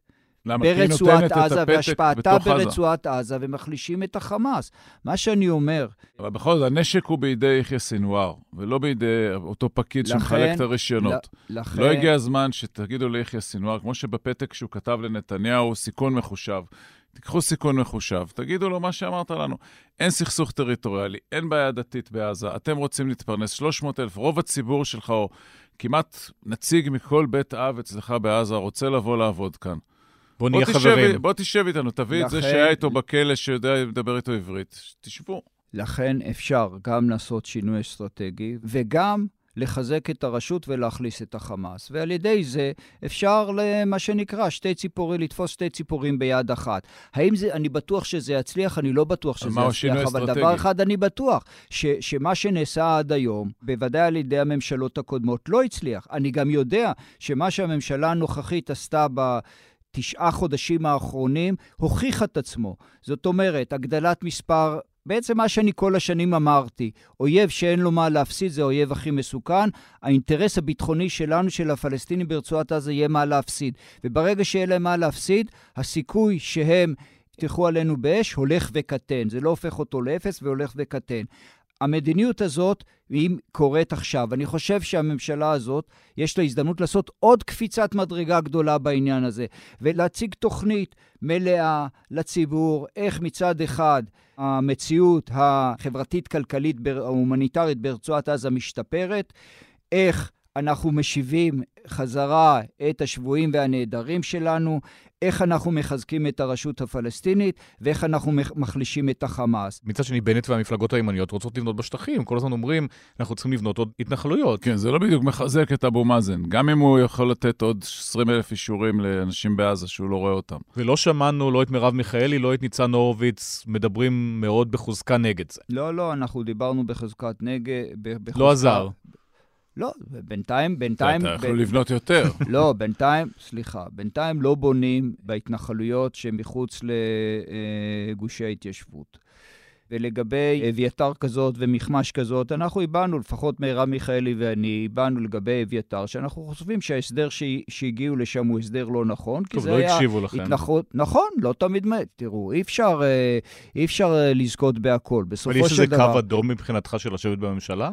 ברצועת עזה והשפעתה ברצועת עזה ומחלישים את החמאס. מה שאני אומר... אבל בכל זאת, הנשק הוא בידי יחיא סינואר, ולא בידי אותו פקיד שמחלק את הרישיונות. לכן... לא הגיע הזמן שתגידו ליחיא סינואר, כמו שבפתק שהוא כתב לנתניהו, סיכון מחושב. תיקחו סיכון מחושב, תגידו לו מה שאמרת לנו. אין סכסוך טריטוריאלי, אין בעיה דתית בעזה, אתם רוצים להתפרנס שלוש מאות אלף, רוב הציבור שלך, או כמעט נציג מכל בית אב אצלך בעזה, רוצה לבוא לעבוד כאן. בוא נהיה חברים. בוא תשב איתנו, תביא את זה שהיה איתו בכלא, שיודע לדבר איתו עברית. תשבו. לכן אפשר גם לעשות שינוי אסטרטגי, וגם לחזק את הרשות ולהכליס את החמאס. ועל ידי זה אפשר למה שנקרא, שתי ציפורים, לתפוס שתי ציפורים ביד אחת. האם זה, אני בטוח שזה יצליח? אני לא בטוח שזה יצליח, אבל דבר אחד אני בטוח, ש, שמה שנעשה עד היום, בוודאי על ידי הממשלות הקודמות, לא הצליח. אני גם יודע שמה שהממשלה הנוכחית עשתה ב... תשעה חודשים האחרונים, הוכיח את עצמו. זאת אומרת, הגדלת מספר, בעצם מה שאני כל השנים אמרתי, אויב שאין לו מה להפסיד, זה האויב הכי מסוכן, האינטרס הביטחוני שלנו, של הפלסטינים ברצועת עזה, יהיה מה להפסיד. וברגע שיהיה להם מה להפסיד, הסיכוי שהם יפתחו עלינו באש, הולך וקטן. זה לא הופך אותו לאפס והולך וקטן. המדיניות הזאת, היא קורית עכשיו. אני חושב שהממשלה הזאת, יש לה הזדמנות לעשות עוד קפיצת מדרגה גדולה בעניין הזה, ולהציג תוכנית מלאה לציבור, איך מצד אחד המציאות החברתית-כלכלית, ההומניטרית ברצועת עזה משתפרת, איך אנחנו משיבים חזרה את השבויים והנעדרים שלנו, איך אנחנו מחזקים את הרשות הפלסטינית, ואיך אנחנו מחלישים את החמאס. מצד שני, בנט והמפלגות הימניות רוצות לבנות בשטחים. כל הזמן אומרים, אנחנו צריכים לבנות עוד התנחלויות. כן, זה לא בדיוק מחזק את אבו מאזן. גם אם הוא יכול לתת עוד עשרים אלף אישורים לאנשים בעזה שהוא לא רואה אותם. ולא שמענו לא את מרב מיכאלי, לא את ניצן הורוביץ, מדברים מאוד בחוזקה נגד זה. לא, לא, אנחנו דיברנו בחוזקת נגד... בחוזקה... לא עזר. לא, בינתיים, בינתיים... אתה יכול לבנות יותר. לא, בינתיים, סליחה, בינתיים לא בונים בהתנחלויות שמחוץ לגושי ההתיישבות. ולגבי אביתר כזאת ומחמש כזאת, אנחנו הבנו, לפחות מרב מיכאלי ואני, הבנו לגבי אביתר, שאנחנו חושבים שההסדר שהגיעו לשם הוא הסדר לא נכון, כי זה היה התנחות, נכון, לא תמיד, תראו, אי אפשר, אי אפשר לזכות בהכל. אבל יש איזה קו אדום מבחינתך של לשבת בממשלה?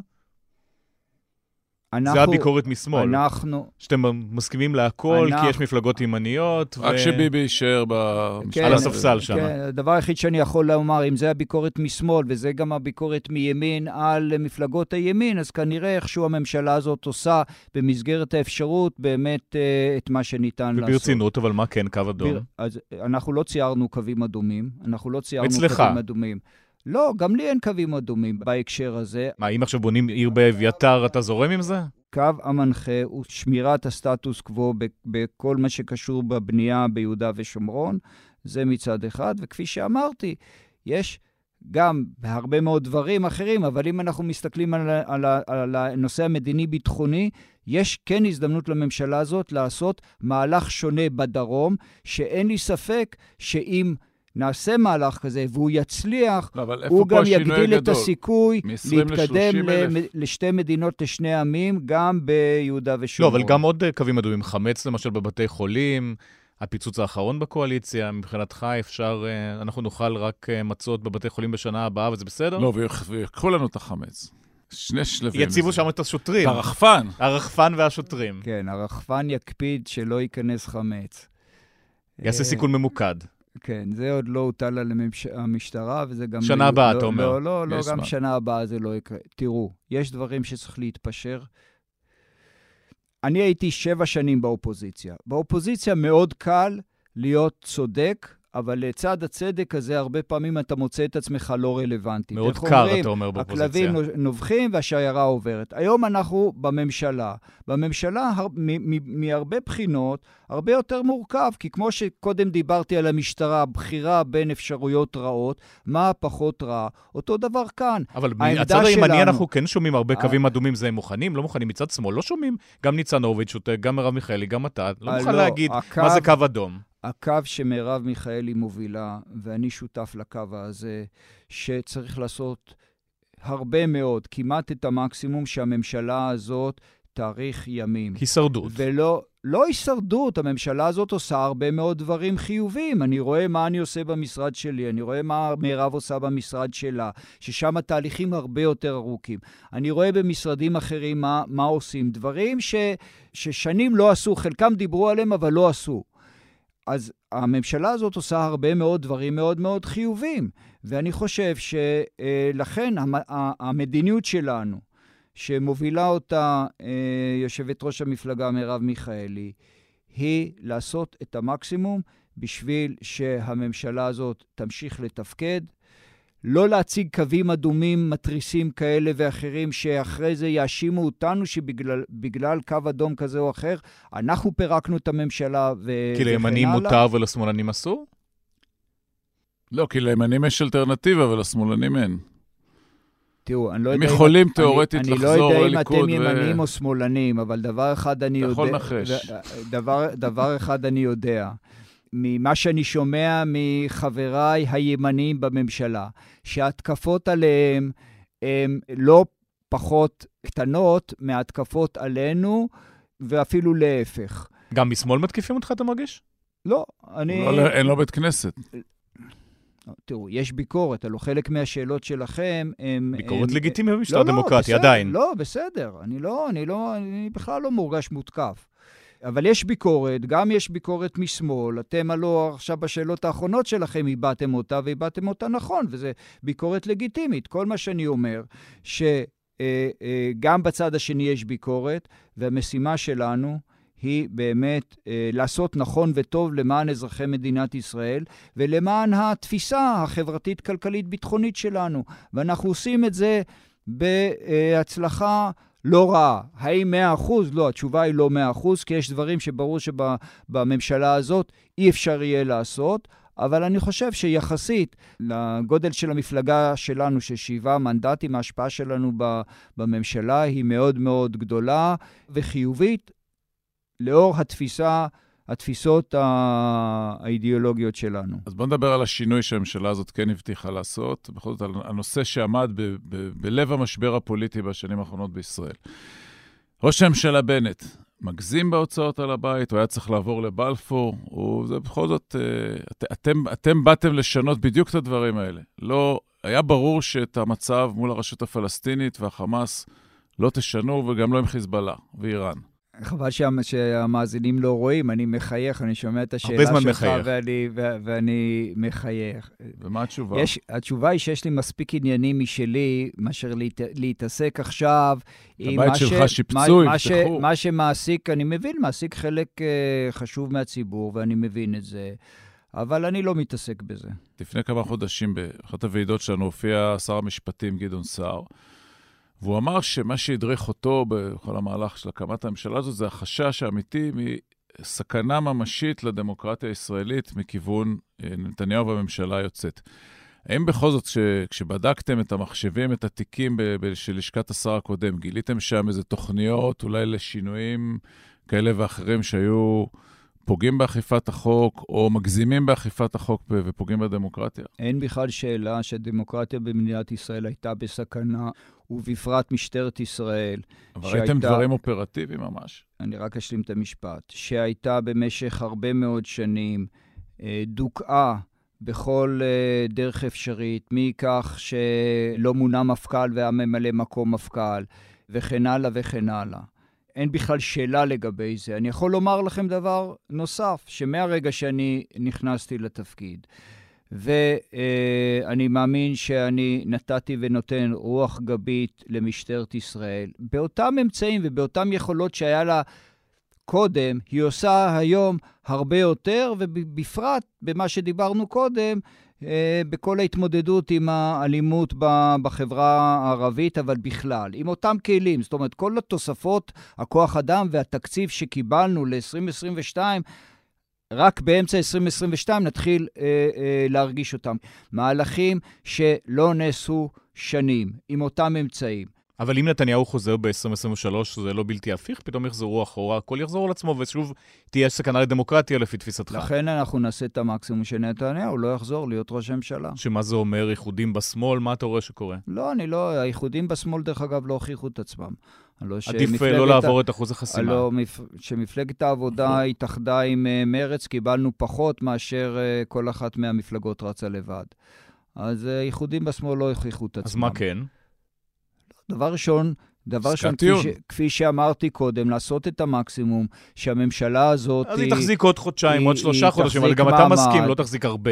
אנחנו, זה הביקורת משמאל. אנחנו... שאתם מסכימים להכל, אנחנו, כי יש מפלגות ימניות. רק ו... שביבי יישאר כן, על הספסל שם. כן, הדבר היחיד שאני יכול לומר, אם זה הביקורת משמאל, וזה גם הביקורת מימין על מפלגות הימין, אז כנראה איכשהו הממשלה הזאת עושה במסגרת האפשרות באמת את מה שניתן לעשות. וברצינות, אבל מה כן קו אדום? אז אנחנו לא ציירנו קווים אדומים, אנחנו לא ציירנו אצלך. קווים אדומים. לא, גם לי אין קווים אדומים בהקשר הזה. מה, אם עכשיו בונים עיר באביתר, אתה זורם עם זה? קו המנחה הוא שמירת הסטטוס קוו בכל מה שקשור בבנייה ביהודה ושומרון, זה מצד אחד, וכפי שאמרתי, יש גם בהרבה מאוד דברים אחרים, אבל אם אנחנו מסתכלים על, על, על הנושא המדיני-ביטחוני, יש כן הזדמנות לממשלה הזאת לעשות מהלך שונה בדרום, שאין לי ספק שאם נעשה מהלך כזה, והוא יצליח, לא, הוא גם יגדיל את הסיכוי להתקדם לשתי מדינות לשני עמים, גם ביהודה ושומרון. לא, אבל גם עוד קווים אדומים, חמץ למשל בבתי חולים, הפיצוץ האחרון בקואליציה, מבחינתך אפשר, אנחנו נאכל רק מצות בבתי חולים בשנה הבאה, וזה בסדר? לא, ויקחו לנו את החמץ. שני שלבים. יציבו שם את השוטרים. הרחפן. הרחפן והשוטרים. כן, הרחפן יקפיד שלא ייכנס חמץ. יעשה סיכון ממוקד. כן, זה עוד לא הוטל על המשטרה, וזה גם... שנה הבאה, אתה אומר. לא, לא, לא, גם שנה הבאה זה לא יקרה. תראו, יש דברים שצריך להתפשר. אני הייתי שבע שנים באופוזיציה. באופוזיציה מאוד קל להיות צודק, אבל לצד הצדק הזה, הרבה פעמים אתה מוצא את עצמך לא רלוונטי. מאוד קר, אתה אומר, באופוזיציה. הכלבים נובחים והשיירה עוברת. היום אנחנו בממשלה. בממשלה, מהרבה בחינות, הרבה יותר מורכב, כי כמו שקודם דיברתי על המשטרה, הבחירה בין אפשרויות רעות, מה פחות רע, אותו דבר כאן. אבל מהצד הימני אנחנו כן שומעים הרבה קווים אדומים, זה הם מוכנים, לא מוכנים. מצד שמאל לא שומעים. גם ניצן הורוביץ שותק, גם מרב מיכאלי, גם אתה. לא מוכן להגיד מה זה קו אדום. הקו שמרב מיכאלי מובילה, ואני שותף לקו הזה, שצריך לעשות הרבה מאוד, כמעט את המקסימום שהממשלה הזאת תאריך ימים. הישרדות. ולא, לא הישרדות, הממשלה הזאת עושה הרבה מאוד דברים חיוביים. אני רואה מה אני עושה במשרד שלי, אני רואה מה מרב עושה במשרד שלה, ששם התהליכים הרבה יותר ארוכים. אני רואה במשרדים אחרים מה, מה עושים, דברים ש, ששנים לא עשו, חלקם דיברו עליהם אבל לא עשו. אז הממשלה הזאת עושה הרבה מאוד דברים מאוד מאוד חיובים, ואני חושב שלכן המדיניות שלנו, שמובילה אותה יושבת ראש המפלגה מרב מיכאלי, היא לעשות את המקסימום בשביל שהממשלה הזאת תמשיך לתפקד, לא להציג קווים אדומים, מטריסים כאלה ואחרים, שאחרי זה יאשימו אותנו שבגלל בגלל קו אדום כזה או אחר, אנחנו פירקנו את הממשלה ו... כי לימנים מותר ולשמאלנים אסור? לא, כי לימנים יש אלטרנטיבה ולשמאלנים אין. תראו, אני לא יודע... הם יכולים תיאורטית לחזור לליכוד ו... אני לא יודע אם אתם ימנים או שמאלנים, אבל דבר אחד אני יודע... אתה יכול נחש. דבר אחד אני יודע. ממה שאני שומע מחבריי הימניים בממשלה, שההתקפות עליהם הן לא פחות קטנות מההתקפות עלינו, ואפילו להפך. גם משמאל מתקיפים אותך, אתה מרגיש? לא, אני... לא, אין לו בית כנסת. תראו, יש ביקורת, הלוא חלק מהשאלות שלכם הם... ביקורת לגיטימית במשטר דמוקרטי, עדיין. לא, בסדר. אני לא, אני לא, אני בכלל לא מורגש מותקף. אבל יש ביקורת, גם יש ביקורת משמאל. אתם הלא עכשיו בשאלות האחרונות שלכם איבדתם אותה, ואיבדתם אותה נכון, וזה ביקורת לגיטימית. כל מה שאני אומר, שגם בצד השני יש ביקורת, והמשימה שלנו היא באמת לעשות נכון וטוב למען אזרחי מדינת ישראל, ולמען התפיסה החברתית-כלכלית-ביטחונית שלנו. ואנחנו עושים את זה בהצלחה לא רע. האם מאה אחוז? לא, התשובה היא לא מאה אחוז, כי יש דברים שברור שבממשלה הזאת אי אפשר יהיה לעשות, אבל אני חושב שיחסית לגודל של המפלגה שלנו, ששבעה מנדטים, ההשפעה שלנו בממשלה היא מאוד מאוד גדולה וחיובית, לאור התפיסה התפיסות האידיאולוגיות שלנו. אז בוא נדבר על השינוי שהממשלה הזאת כן הבטיחה לעשות, בכל זאת על הנושא שעמד ב- ב- בלב המשבר הפוליטי בשנים האחרונות בישראל. ראש הממשלה בנט מגזים בהוצאות על הבית, הוא היה צריך לעבור לבלפור, וזה בכל זאת, את, אתם, אתם באתם לשנות בדיוק את הדברים האלה. לא, היה ברור שאת המצב מול הרשות הפלסטינית והחמאס לא תשנו, וגם לא עם חיזבאללה ואיראן. חבל שהמאזינים לא רואים, אני מחייך, אני שומע את השאלה שלך ואני, ו- ואני מחייך. ומה התשובה? יש, התשובה היא שיש לי מספיק עניינים משלי, מאשר להת, להתעסק עכשיו. הבית שלך שיפצו, מה, יפתחו. מה שמעסיק, אני מבין, מעסיק חלק uh, חשוב מהציבור, ואני מבין את זה, אבל אני לא מתעסק בזה. לפני כמה חודשים, באחת הוועידות שלנו, הופיע שר המשפטים גדעון סער, והוא אמר שמה שהדריך אותו בכל המהלך של הקמת הממשלה הזאת, זה החשש האמיתי מסכנה ממשית לדמוקרטיה הישראלית מכיוון נתניהו והממשלה היוצאת. האם בכל זאת, כשבדקתם את המחשבים, את התיקים של לשכת השר הקודם, גיליתם שם איזה תוכניות, אולי לשינויים כאלה ואחרים שהיו פוגעים באכיפת החוק, או מגזימים באכיפת החוק ופוגעים בדמוקרטיה? אין בכלל שאלה שהדמוקרטיה במדינת ישראל הייתה בסכנה, ובפרט משטרת ישראל. אבל שהייתה, ראיתם דברים אופרטיביים ממש. אני רק אשלים את המשפט. שהייתה במשך הרבה מאוד שנים דוקאה בכל דרך אפשרית, מכך שלא מונה מפכ"ל והיה ממלא מקום מפכ"ל, וכן הלאה וכן הלאה. אין בכלל שאלה לגבי זה. אני יכול לומר לכם דבר נוסף, שמהרגע שאני נכנסתי לתפקיד, ואני מאמין שאני נתתי ונותן רוח גבית למשטרת ישראל, באותם אמצעים ובאותם יכולות שהיה לה קודם, היא עושה היום הרבה יותר, ובפרט במה שדיברנו קודם, בכל ההתמודדות עם האלימות בחברה הערבית, אבל בכלל, עם אותם כלים. זאת אומרת, כל התוספות, הכוח אדם והתקציב שקיבלנו ל-עשרים עשרים ושתיים, רק באמצע עשרים עשרים ושתיים נתחיל אה, אה, להרגיש אותם. מהלכים שלא נעשו שנים, עם אותם אמצעים. אבל אם נתניהו חוזר ב-עשרים עשרים ושלוש, זה לא בלתי הפיך, פתאום יחזרו אחורה, הכל יחזור על עצמו, ושוב תהיה סכנה לדמוקרטיה לפי תפיסתך. לכן אנחנו נעשה את המקסימום שנתניהו לא יחזור להיות ראש הממשלה. שמה זה אומר, איחודים בשמאל? מה אתה רואה שקורה? לא, אני לא, האיחודים בשמאל דרך אגב לא הוכיחו את עצמם. עדיף לא לעבור את אחוז החסימה. הלא, שמפלגת העבודה התאחדה עם מרץ, קיבלנו פחות מאשר כל אחת מהמפלגות רצה לבד. אז איחודים בשמאל לא הוכיחו את עצמם. אז מה כן? דבר ראשון, דבר ראשון, כפי, ש... כפי שאמרתי קודם, לעשות את המקסימום, שהממשלה הזאת... אז היא, היא תחזיק עוד חודשיים, היא, עוד שלושה חודשים, אבל גם מעמד. אתה מסכים, לא תחזיק הרבה.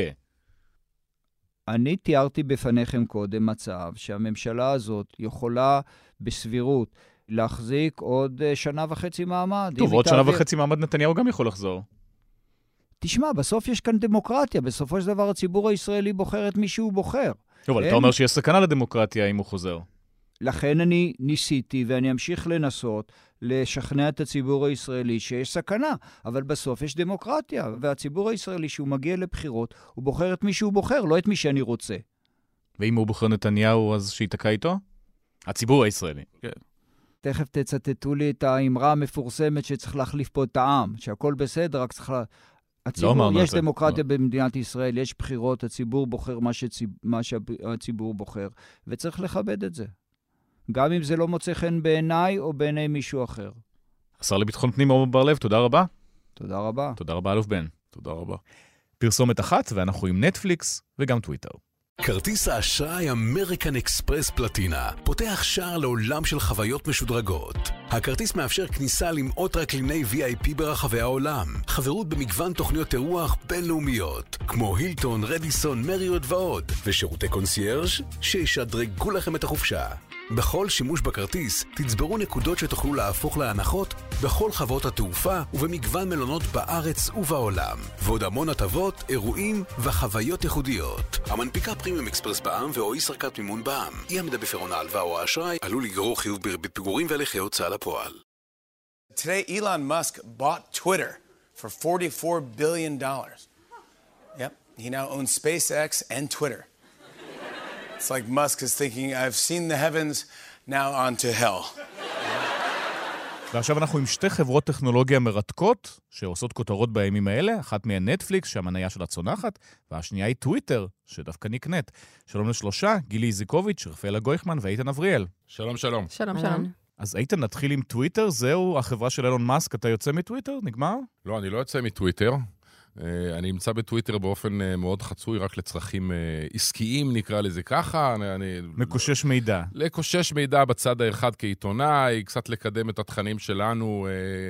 אני תיארתי בפניכם קודם מצב שהממשלה הזאת יכולה בסבירות להחזיק עוד שנה וחצי מעמד. טוב, עוד שנה וחצי מעמד נתניהו גם יכול לחזור. תשמע, בסוף יש כאן דמוקרטיה, בסופו של דבר הציבור הישראלי בוחר את מי שהוא בוחר. טוב, אבל אתה אומר שיש סכנה לדמוקרטיה אם הוא חוזר. לכן אני ניסיתי ואני אמשיך לנסות לשכנע את הציבור הישראלי שיש סכנה, אבל בסוף יש דמוקרטיה, והציבור הישראלי שהוא מגיע לבחירות, הוא בוחר את מי שהוא בוחר, לא את מי שאני רוצה. ואם הוא בוחר נתניהו, אז שיתקע איתו? הציבור הישראלי. כן. תכף תצטטו לי את האמרה המפורסמת שצריך להחליף פה את העם, שהכל בסדר, רק צריך לה... הציבור, יש דמוקרטיה במדינת ישראל, יש בחירות, הציבור בוחר מה, שציב... מה שהציבור בוחר, וצריך לכבד את זה. גם אם זה לא מוצא חן בעיניי או בעיני מישהו אחר. השר לביטחון פנים עמר בר לב, תודה רבה. תודה רבה. תודה רבה, אלוף בן. תודה רבה. פרסומת אחת, ואנחנו עם נטפליקס וגם טוויטר. כרטיס האשראי אמריקן אקספרס פלטינה פותח שער לעולם של חוויות משודרגות. הכרטיס מאפשר כניסה למאות טרקליני וי איי פי ברחבי העולם, חברות במגוון תוכניות אירוח בינלאומיות, כמו הילטון, רדיסון, מריוט ועוד, ושירותי קונסיירג' שישדרגו לכם את החופשה. בכל שימוש בכרטיס תצברו נקודות שתוכלו להפוך להנחות בכל חברות התעופה ובמגוון מלונות בארץ ובעולם, ועוד המון הטבות, אירועים וחוויות ייחודיות. המנפיקה פרימיום אקספרס בע"מ ואו ישראכרט מימון בע"מ. אי עמידה בפירעון ההלוואה או האשראי עלול לגרור חיוב בריבית פיגורים והליכי הוצאה לפועל. Today Elon Musk bought Twitter for forty-four billion dollars. Yep, he now owns SpaceX and Twitter. It's like Musk is thinking, I've seen the heavens, now on to hell. ועכשיו אנחנו עם שתי חברות טכנולוגיה מרתקות, שעושות כותרות בימים האלה, אחת מהן נטפליקס, שהמניה שלה צונחת, והשנייה היא טוויטר, שדווקא נקנית. שלום לשלושה, גילי איזיקוביץ', רפאלה גויכמן ואיתן אבריאל. שלום, שלום. שלום, שלום. אז איתן, נתחיל עם טוויטר, זהו החברה של אילון מאסק, אתה יוצא מטוויטר? נגמר? לא, אני לא יוצא מטוויטר. אני נמצא בטוויטר באופן מאוד חצוי, רק לצרכים עסקיים, נקרא לזה ככה. אני, מקושש מידע. לקושש מידע בצד האחד כעיתונאי, קצת לקדם את התכנים שלנו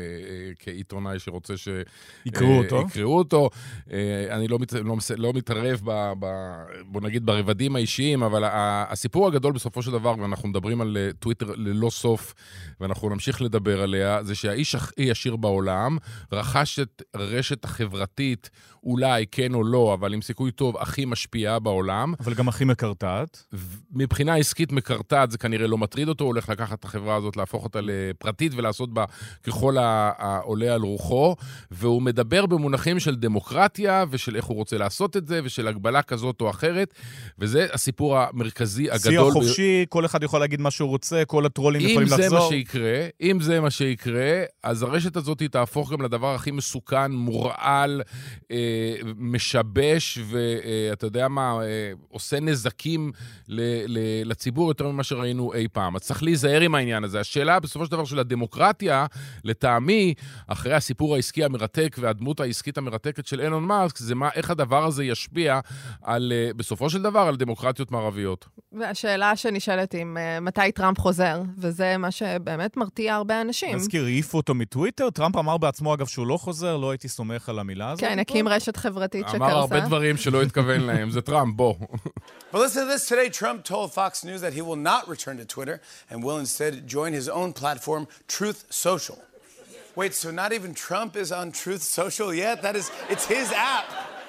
כעיתונאי שרוצה ש... יקראו אותו. יקראו אותו. אני לא, מת, לא, לא מתערב, ב, ב, בוא נגיד, ברבדים האישיים, אבל הסיפור הגדול בסופו של דבר, ואנחנו מדברים על טוויטר ללא סוף, ואנחנו נמשיך לדבר עליה, זה שהאיש הכי ישיר בעולם רכש את רשת החברתית, אולי כן או לא, אבל עם סיכוי טוב, הכי משפיעה בעולם. אבל גם הכי מקרטעת. מבחינה עסקית מקרטעת, זה כנראה לא מטריד אותו, הוא הולך לקחת את החברה הזאת, להפוך אותה לפרטית ולעשות בה ככל העולה על רוחו, והוא מדבר במונחים של דמוקרטיה, ושל איך הוא רוצה לעשות את זה, ושל הגבלה כזאת או אחרת, וזה הסיפור המרכזי הגדול. שיח חופשי, כל אחד יכול להגיד מה שהוא רוצה, כל הטרולים יכולים לחזור. אם זה מה שיקרה, אם זה מה שיקרה, אז הרשת הזאת תהפוך גם לדבר הכי מסוכן, מורעל, אה, משבש, ואתה יודע מה, אה, עושה נזקים ל, ל, לציבור יותר ממה שראינו אי פעם. אז צריך להיזהר עם העניין הזה. השאלה בסופו של דבר של הדמוקרטיה, לטעמי, אחרי הסיפור העסקי המרתק והדמות העסקית המרתקת של אילון מאסק, זה מה, איך הדבר הזה ישפיע על, בסופו של דבר, על דמוקרטיות מערביות. והשאלה שנשאלת אם מתי טראמפ חוזר, וזה מה שבאמת מרתיע הרבה אנשים. נזכיר, העיפו אותו מטוויטר, טראמפ אמר בעצמו, אגב, שהוא לא חוזר, לא הייתי סומך על המילה הזאת. כן, הקים רשת חברתית שקרסה. אמר הרבה דברים שלא התכוון להם, זה טראמפ, בוא. But listen to this. Today, Trump told Fox News that he will not return to Twitter and will instead join his own platform, Truth Social. Wait, so not even Trump is on Truth Social yet? That is, it's his app.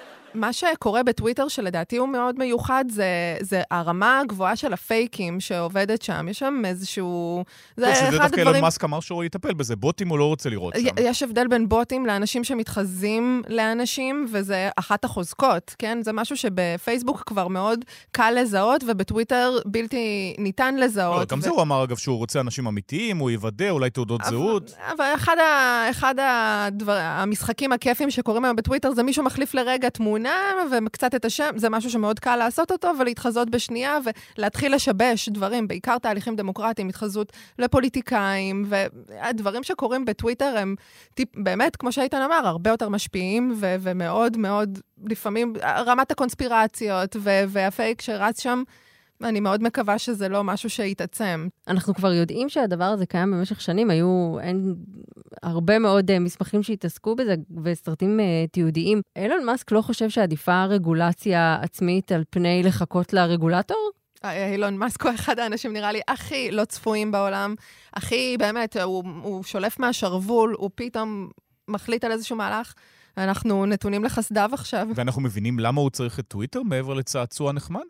מה שקורה בטוויטר שלדעתי הוא מאוד מיוחד, זה, זה הרמה הגבוהה של הפייקים שעובדת שם. יש שם איזשהו... זה אחד הדברים... דווקא אילון מאסק אמר שהוא יטפל בזה. בוטים הוא לא רוצה לראות שם. יש הבדל בין בוטים לאנשים שמתחזים לאנשים, וזה אחת החוזקות, כן? זה משהו שבפייסבוק כבר מאוד קל לזהות, ובטוויטר בלתי ניתן לזהות. לא, גם ו... זה הוא אמר, אגב, שהוא רוצה אנשים אמיתיים, הוא יוודא, אולי תעודות אבל, זהות. אבל אחד, ה... אחד הדבר... המשחקים הכיפים שקורים היום בטוויטר, זה מישהו מחליף לרגע תמונה, וקצת את השם, זה משהו שמאוד קל לעשות אותו, ולהתחזות בשנייה, ולהתחיל לשבש דברים, בעיקר תהליכים דמוקרטיים, התחזות לפוליטיקאים, והדברים שקורים בטוויטר הם טיפ, באמת, כמו שהיית אמר, הרבה יותר משפיעים, ו- ומאוד מאוד, לפעמים, רמת הקונספירציות, ו- והפייק שרץ שם, אני מאוד מקווה שזה לא משהו שיתעצם. אנחנו כבר יודעים שהדבר הזה קיים במשך שנים, היו אין, הרבה מאוד uh, מסמכים שהתעסקו בזה, וסרטים uh, תיעודיים. אילון מאסק לא חושב שעדיפה רגולציה עצמית על פני לחכות לרגולטור? אילון מאסק הוא אחד האנשים, נראה לי, הכי לא צפויים בעולם, הכי, באמת, הוא, הוא שולף מהשרוול, הוא פתאום מחליט על איזשהו מהלך, אנחנו נתונים לחסדיו עכשיו. ואנחנו מבינים למה הוא צריך את טוויטר מעבר לצעצוע נחמד?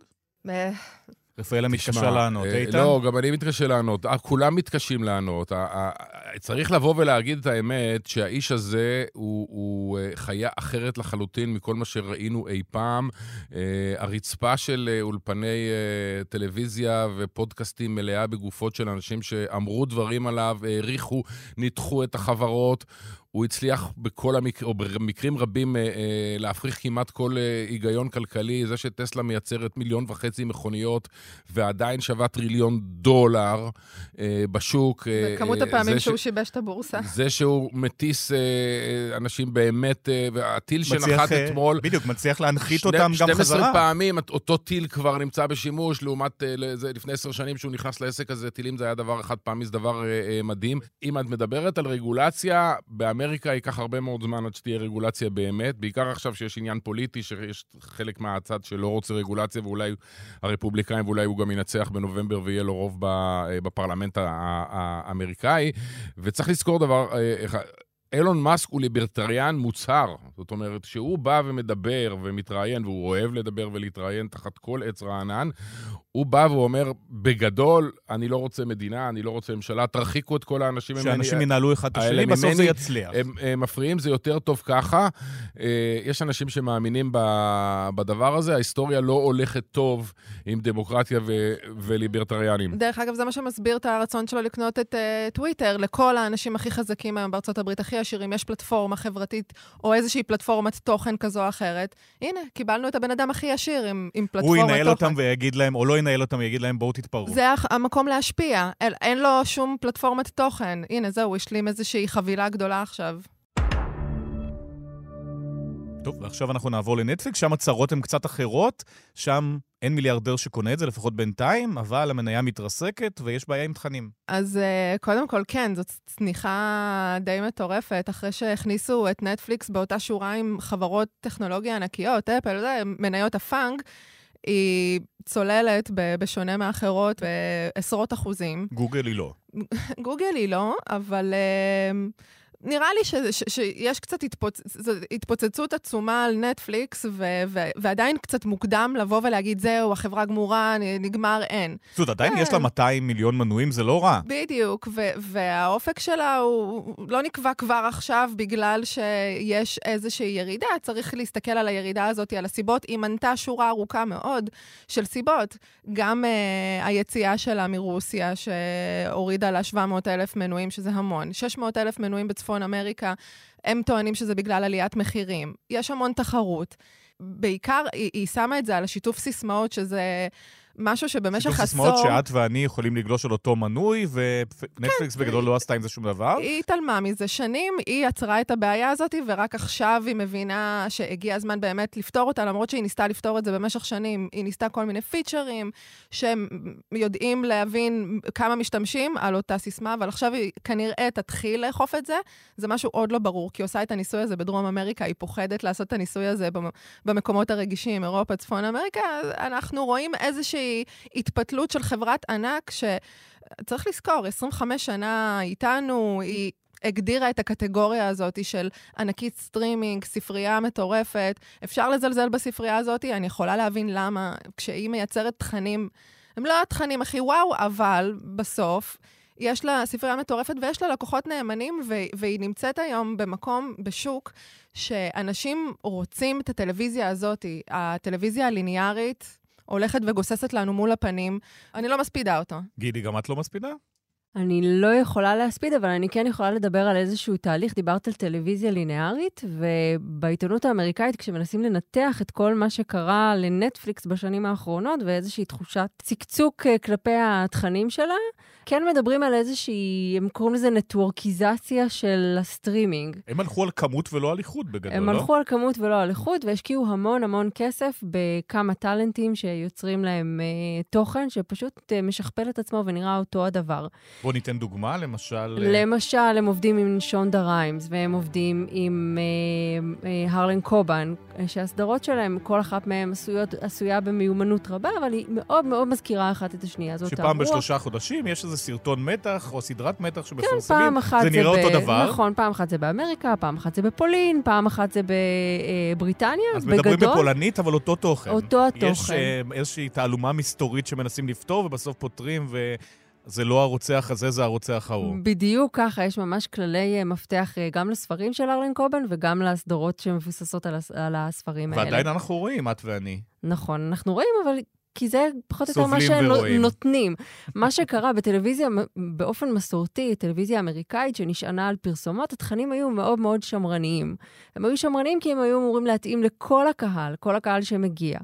רפאלה מתקשה לענות, איתן? לא, גם אני מתקשה לענות. כולם מתקשים לענות. צריך לבוא ולהגיד את האמת שהאיש הזה הוא חיה אחרת לחלוטין מכל מה שראינו אי פעם. הרצפה של אולפני טלוויזיה ופודקאסטים מלאה בגופות של אנשים שאמרו דברים עליו, העריכו, ניתחו את החברות. הוא הצליח בכל המקרים, או במקרים רבים, אה, אה, להפריך כמעט כל אה, היגיון כלכלי, זה שטסלה מייצרת מיליון וחצי מכוניות, ועדיין שווה טריליון דולר אה, בשוק. וכמות אה, הפעמים שהוא ש... שיבש את הבורסה. זה שהוא מטיס אה, אנשים באמת, אה, והטיל שנחת אה, אתמול... בדיוק, מצליח להנחית שני, אותם גם חזרה. שתים עשרה פעמים, אותו טיל כבר נמצא בשימוש, לעומת אה, לזה, לפני עשר שנים שהוא נכנס לעסק הזה, טילים זה היה דבר אחד פעמי, זה דבר אה, אה, מדהים. אם את מדברת על רגולציה, באמריקה ייקח הרבה מאוד זמן עד שתהיה רגולציה באמת, בעיקר עכשיו שיש עניין פוליטי, שיש חלק מהצד שלא רוצה רגולציה, ואולי הרפובליקאים, ואולי הוא גם ינצח בנובמבר, ויהיה לו רוב בפרלמנט האמריקאי. וצריך לזכור דבר, אילון מאסק הוא ליברטריאן מוצהר, זאת אומרת, שהוא בא ומדבר ומתראיין, והוא אוהב לדבר ולהתראיין תחת כל עץ רענן, הוא בא ואומר, בגדול, אני לא רוצה מדינה, אני לא רוצה ממשלה, תרחיקו את כל האנשים ממני. שאנשים ינהלו אחד את השני, בסוף זה יצליח. הם, הם מפריעים, זה יותר טוב ככה. יש אנשים שמאמינים בדבר הזה, ההיסטוריה לא הולכת טוב עם דמוקרטיה ו- וליברטריאנים. דרך אגב, זה מה שמסביר את הרצון שלו לקנות את uh, טוויטר. לכל האנשים הכי חזקים היום בארצות הברית, הכי עשירים, יש פלטפורמה חברתית, או איזושהי פלטפורמת תוכן כזו או אחרת. הנה, קיבלנו את הבן אדם הכי עשיר עם, עם פלטפורמת תוכן. הוא ינהל אותם ויגיד להם, או לא ינהל אותם ויגיד להם, בואו תתפרעו. זה המקום להשפיע. אין, אין לו שום פלטפורמת תוכן. הנה, זהו, השלים איזושהי חבילה גדולה עכשיו. טוב, ועכשיו אנחנו נעבור לנטפליקס, שם הצרות הן קצת אחרות, שם אין מיליארדר שקונה את זה, לפחות בינתיים, אבל המניה מתרסקת ויש בעיה עם תכנים. אז uh, קודם כל, כן, זאת צניחה די מטורפת, אחרי שהכניסו את נטפליקס באותה שורה עם חברות טכנולוגיה ענקיות, אפל, זה, מניות הפאנג, היא צוללת בשונה מאחרות בעשרות אחוזים. גוגל היא לא. גוגל היא לא, אבל uh, נראה לי ש, ש, שיש קצת התפוצ... התפוצצות עצומה על נטפליקס, ו, ו, ועדיין קצת מוקדם לבוא ולהגיד, זהו, החברה גמורה, נגמר, אין. זאת אומרת, עדיין יש לה מאתיים מיליון מנויים, זה לא רע. בדיוק, ו, והאופק שלה הוא לא נקבע כבר עכשיו, בגלל שיש איזושהי ירידה, צריך להסתכל על הירידה הזאת, על הסיבות, היא מנתה שורה ארוכה מאוד של סיבות. גם uh, היציאה שלה מרוסיה, שהורידה לה שבע מאות אלף מנויים, שזה המון. שש מאות אלף מנויים בצפון אמריקה, הם טוענים שזה בגלל עליית מחירים. יש המון תחרות. בעיקר, היא, היא שמה את זה על השיתוף סיסמאות, שזה משהו שבמשך עשור... שיתוף סיסמאות שאת ואני יכולים לגלוש על אותו מנוי, ונטפליקס כן, בגדול לא עשתה עם זה שום דבר. היא התעלמה מזה שנים, היא יצרה את הבעיה הזאת, ורק עכשיו היא מבינה שהגיע הזמן באמת לפתור אותה, למרות שהיא ניסתה לפתור את זה במשך שנים. היא ניסתה כל מיני פיצ'רים, שהם יודעים להבין כמה משתמשים על אותה סיסמה, אבל עכשיו היא כנראה תתחיל לאכוף את זה. זה משהו עוד לא ברור, כי היא עושה את הניסוי הזה בדרום אמריקה, היא פוחדת לעשות את הניסוי הזה במקומות הרגישים, אירופה, צפון אמריקה. אנחנו רואים איזושהי התפתלות של חברת ענק שצריך לזכור, עשרים וחמש שנה איתנו, היא הגדירה את הקטגוריה הזאת של ענקית סטרימינג, ספרייה מטורפת. אפשר לזלזל בספרייה הזאת, אני יכולה להבין למה, כשהיא מייצרת תכנים, הם לא התכנים הכי וואו, אבל בסוף יש לה ספרייה מטורפת ויש לה לקוחות נאמנים, והיא נמצאת היום במקום, בשוק, שאנשים רוצים את הטלוויזיה הזאת, הטלוויזיה הליניארית, הולכת וגוססת לנו מול הפנים. אני לא מספידה אותו. גידי, גם את לא מספידה? אני לא יכולה להספיד, אבל אני כן יכולה לדבר על איזשהו תהליך. דיברת על טלוויזיה לינארית, ובעיתונות האמריקאית, כשמנסים לנתח את כל מה שקרה לנטפליקס בשנים האחרונות, ואיזושהי תחושת צקצוק כלפי התכנים שלה, כן מדברים על איזושהי, הם קוראים לזה נטוורקיזציה של הסטרימינג. הם הלכו על כמות ולא על איכות בגדול, הם לא? הם הלכו על כמות ולא על איכות, והשקיעו המון המון כסף בכמה טלנטים שיוצרים להם uh, תוכן, שפשוט uh, משכפל את עצמו ונראה אותו הדבר. בוא ניתן דוגמה, למשל... למשל, הם עובדים עם שונדה ריימס, והם עובדים עם uh, uh, הרלן קובן, שהסדרות שלהם, כל אחת מהם עשויות, עשויה במיומנות רבה, אבל היא מאוד מאוד מזכירה אחת את השנייה. זאת שפעם הרוח. בשלושה חודשים יש איזה סרטון מתח, או סדרת מתח שמפרסמים, כן, פעם אחת זה נראה זה אותו ב... דבר. נכון, פעם אחת זה באמריקה, פעם אחת זה בפולין, פעם אחת זה בבריטניה, אז בגדול. מדברים בפולנית, אבל אותו תוכן. אותו התוכן. יש uh, איזושהי תעלומה מסתורית שמנסים לפתור, ובסוף פותרים, וזה לא הרוצח הזה, זה הרוצח ההוא. בדיוק ככה, יש ממש כללי מפתח גם לספרים של הרלן קובן, וגם לסדרות שמבוססות על, הס... על הספרים האלה. ועדיין אנחנו רואים, את ואני. נכון, אנחנו רואים, אבל... כי זה פחות או יותר מה שהם נותנים. מה שקרה בטלוויזיה, באופן מסורתי, טלוויזיה אמריקאית שנשענה על פרסומות, התכנים היו מאוד מאוד שמרניים. הם היו שמרניים כי הם היו אמורים להתאים לכל הקהל, כל הקהל שמגיע.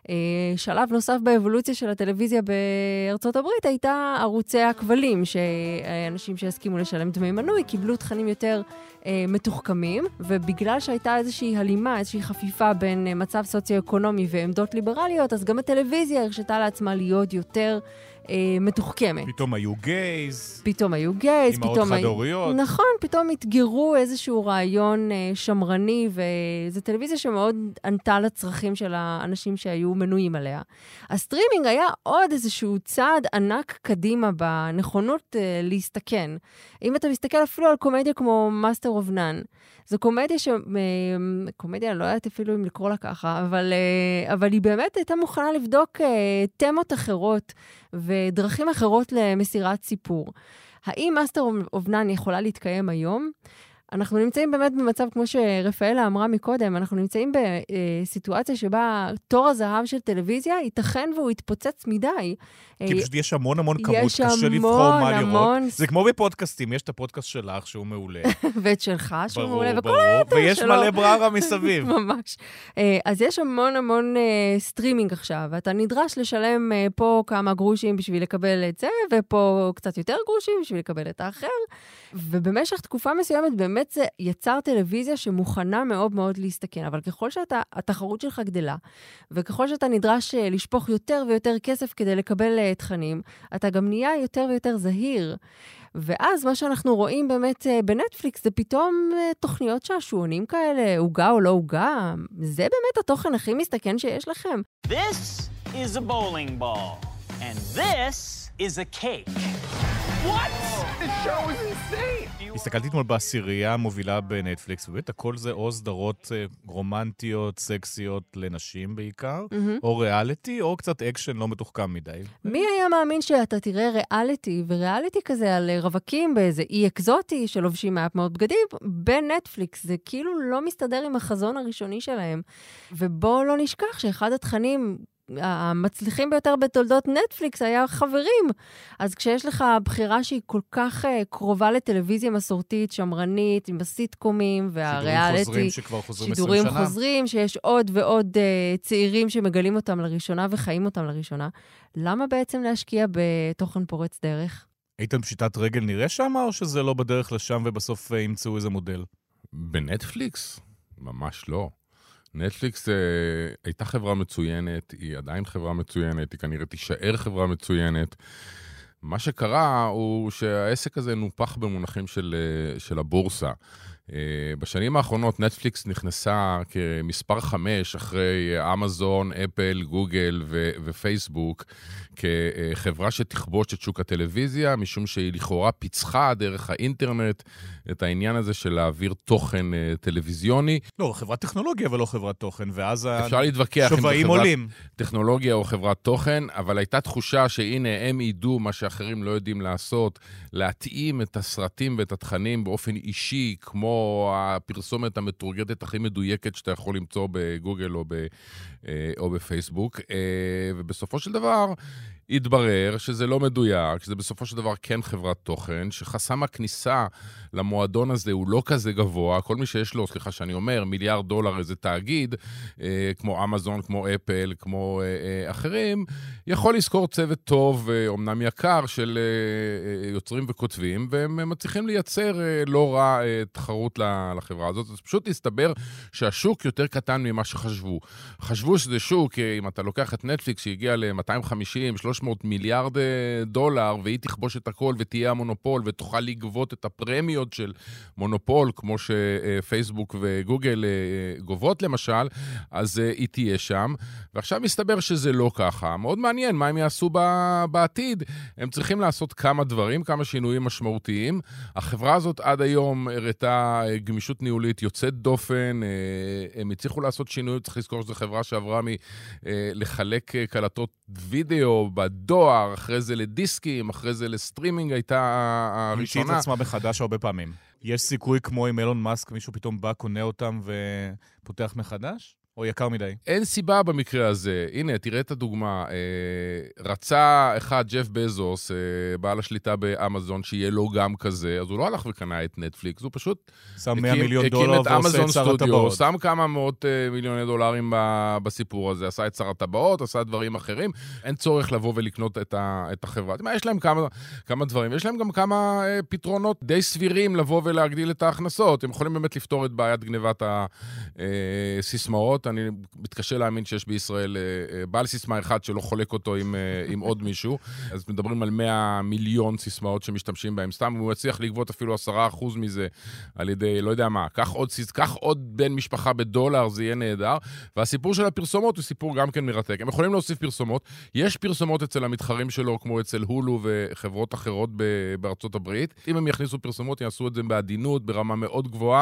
שלב נוסף באבולוציה של הטלוויזיה בארצות הברית הייתה ערוצי הכבלים, שאנשים שהסכימו לשלם דמי מנוי קיבלו תכנים יותר מתוחכמים, ובגלל שהייתה איזושהי הלימה, איזושהי חפיפה בין מצב סוציו-אקונומי ועמדות ליברליות, אז גם הטלוויזיה הרשתה לעצמה להיות יותר מתוחכמת. פתאום היו גייז. פתאום היו גייז. אמהות חד-הוריות. נכון, פתאום התגרו איזשהו רעיון שמרני, וזו טלוויזיה שמאוד ענתה לצרכים של האנשים שהיו מנויים עליה. הסטרימינג היה עוד איזשהו צעד ענק קדימה בנכונות uh, להסתכן. אם אתה מסתכל אפילו על קומדיה כמו Master of None, זו קומדיה ש... קומדיה, לא יודעת אפילו אם לקרוא לה ככה, אבל, אבל היא באמת הייתה מוכנה לבדוק תמות אחרות ודרכים אחרות למסירת סיפור. האם מאסטר אוף נאן יכולה להתקיים היום? אנחנו נמצאים באמת במצב, כמו שרפאלה אמרה מקודם, אנחנו נמצאים בסיטואציה שבה תור הזהב של טלוויזיה ייתכן והוא יתפוצץ מדי. כי פשוט יש המון המון כמות, קשה לבחור מה לראות. זה כמו בפודקאסטים, יש את הפודקאסט שלך שהוא מעולה. ואת שלך שהוא מעולה, וכל היתר שלו. ויש מלא בררה מסביב. ממש. אז יש המון המון סטרימינג עכשיו, ואתה נדרש לשלם פה כמה גרושים בשביל לקבל את זה, ופה קצת יותר גרושים בשביל לקבל את האחר. ובמשך תקופה מסוימת באמת זה יצר טלוויזיה שמוכנה מאוד מאוד להסתכן, אבל ככל שאתה, התחרות שלך גדלה, וככל שאתה נדרש לשפוך יותר ויותר כסף כדי לקבל תכנים, אתה גם נהיה יותר ויותר זהיר. ואז מה שאנחנו רואים באמת בנטפליקס, זה פתאום תוכניות שעשועונים כאלה, הוגה או לא הוגה. זה באמת התוכן הכי מסתכן שיש לכם. This is a bowling ball, and this is a cake. What? The show is insane! הסתכלתי אתמול בעשירייה המובילה בנטפליקס, ובאמת הכל זה או סדרות רומנטיות, סקסיות לנשים בעיקר, mm-hmm. או ריאליטי, או קצת אקשן לא מתוחכם מדי. מי היה מאמין שאתה תראה ריאליטי, וריאליטי כזה על רווקים באיזה אי אקזוטי שלובשים מעט מאוד בגדים, בנטפליקס זה כאילו לא מסתדר עם החזון הראשוני שלהם. ובואו לא נשכח שאחד התכנים המצליחים ביותר בתולדות נטפליקס היה חברים. אז כשיש לך בחירה שהיא כל כך uh, קרובה לטלוויזיה מסורתית, שמרנית, עם הסיטקומים והריאליטי, שידורים חוזרים שכבר חוזרים עשרים שידורים שנה. חוזרים, שיש עוד ועוד uh, צעירים שמגלים אותם לראשונה וחיים אותם לראשונה, למה בעצם להשקיע בתוכן פורץ דרך? הייתם פשיטת רגל נראה שם, או שזה לא בדרך לשם ובסוף ימצאו איזה מודל? בנטפליקס? ממש לא. נטפליקס אה, הייתה חברה מצוינת, היא עדיין חברה מצוינת, היא כנראה תישאר חברה מצוינת. מה שקרה הוא שהעסק הזה נופח במונחים של, של הבורסה. בשנים האחרונות נטפליקס נכנסה כמספר חמש אחרי אמזון, אפל, גוגל ו- ופייסבוק, כחברה שתכבוש את שוק הטלוויזיה, משום שהיא לכאורה פיצחה דרך האינטרנט את העניין הזה של להעביר תוכן טלוויזיוני. לא, חברת טכנולוגיה ולא חברת תוכן, ואז אפשר להתווכח אם זה חברת עולים. טכנולוגיה או חברת תוכן, אבל הייתה תחושה שהנה הם ידעו מה שאחרים לא יודעים לעשות, להתאים את הסרטים ואת התכנים באופן אישי, כמו הפרסומת המתורגטת הכי מדויקת שאתה יכול למצוא בגוגל או, ב, או בפייסבוק. ובסופו של דבר התברר שזה לא מדויק, שזה בסופו של דבר כן חברת תוכן, שחסם הכניסה למועדון הזה הוא לא כזה גבוה. כל מי שיש לו, סליחה שאני אומר, מיליארד דולר איזה תאגיד, אה, כמו אמזון, כמו אפל, כמו אה, אה, אחרים, יכול לזכור צוות טוב, אה, אומנם יקר, של אה, יוצרים וכותבים, והם מצליחים לייצר אה, לא רע אה, תחרות לחברה הזאת. אז פשוט הסתבר שהשוק יותר קטן ממה שחשבו. חשבו שזה שוק, אם אתה לוקח את נטפליקס שהגיע ל-מאתיים וחמישים שלוש מאות מיליארד דולר, והיא תכבוש את הכל ותהיה המונופול, ותוכל לגבות את הפרמיות של מונופול, כמו שפייסבוק וגוגל גובות למשל, אז היא תהיה שם. ועכשיו מסתבר שזה לא ככה. מאוד מעניין מה הם יעשו בעתיד. הם צריכים לעשות כמה דברים, כמה שינויים משמעותיים. החברה הזאת עד היום הראתה גמישות ניהולית יוצאת דופן, הם הצליחו לעשות שינויים, צריך לזכור שזו חברה שעברה מלחלק קלטות וידאו בדואר, אחרי זה לדיסקים, אחרי זה לסטרימינג, הייתה הראשונה. המציא את עצמה בחדש הרבה פעמים. יש סיכוי כמו עם אילון מאסק, מישהו פתאום בא, קונה אותם ופותח מחדש? או יקר מדי? אין סיבה במקרה הזה. הנה, תראה את הדוגמה. אה, רצה אחד, ג'ף בזוס, אה, בעל השליטה באמזון, שיהיה לו גם כזה, אז הוא לא הלך וקנה את נטפליקס, הוא פשוט שם מאה מיליון דולר ועושה את שר הטבעות. שם כמה מאות אה, מיליוני דולרים ב, בסיפור הזה, עשה את שר הטבעות, עשה דברים אחרים. אין צורך לבוא ולקנות את, ה, את החברה. מה, יש להם כמה, כמה דברים, יש להם גם כמה אה, פתרונות די סבירים לבוא ולהגדיל את ההכנסות. הם יכולים באמת לפתור את בעיית גניבת הסיסמאות. אני מתקשה להאמין שיש בישראל בעל סיסמה אחד שלא חולק אותו עם, עם עוד מישהו. אז מדברים על מאה מיליון סיסמאות שמשתמשים בהם סתם, והוא יצליח לגבות אפילו עשרה אחוז מזה על ידי, לא יודע מה, קח עוד, קח עוד בן משפחה בדולר, זה יהיה נהדר. והסיפור של הפרסומות הוא סיפור גם כן מרתק. הם יכולים להוסיף פרסומות. יש פרסומות אצל המתחרים שלו, כמו אצל הולו וחברות אחרות בארצות הברית. אם הם יכניסו פרסומות, יעשו את זה בעדינות, ברמה מאוד גבוהה.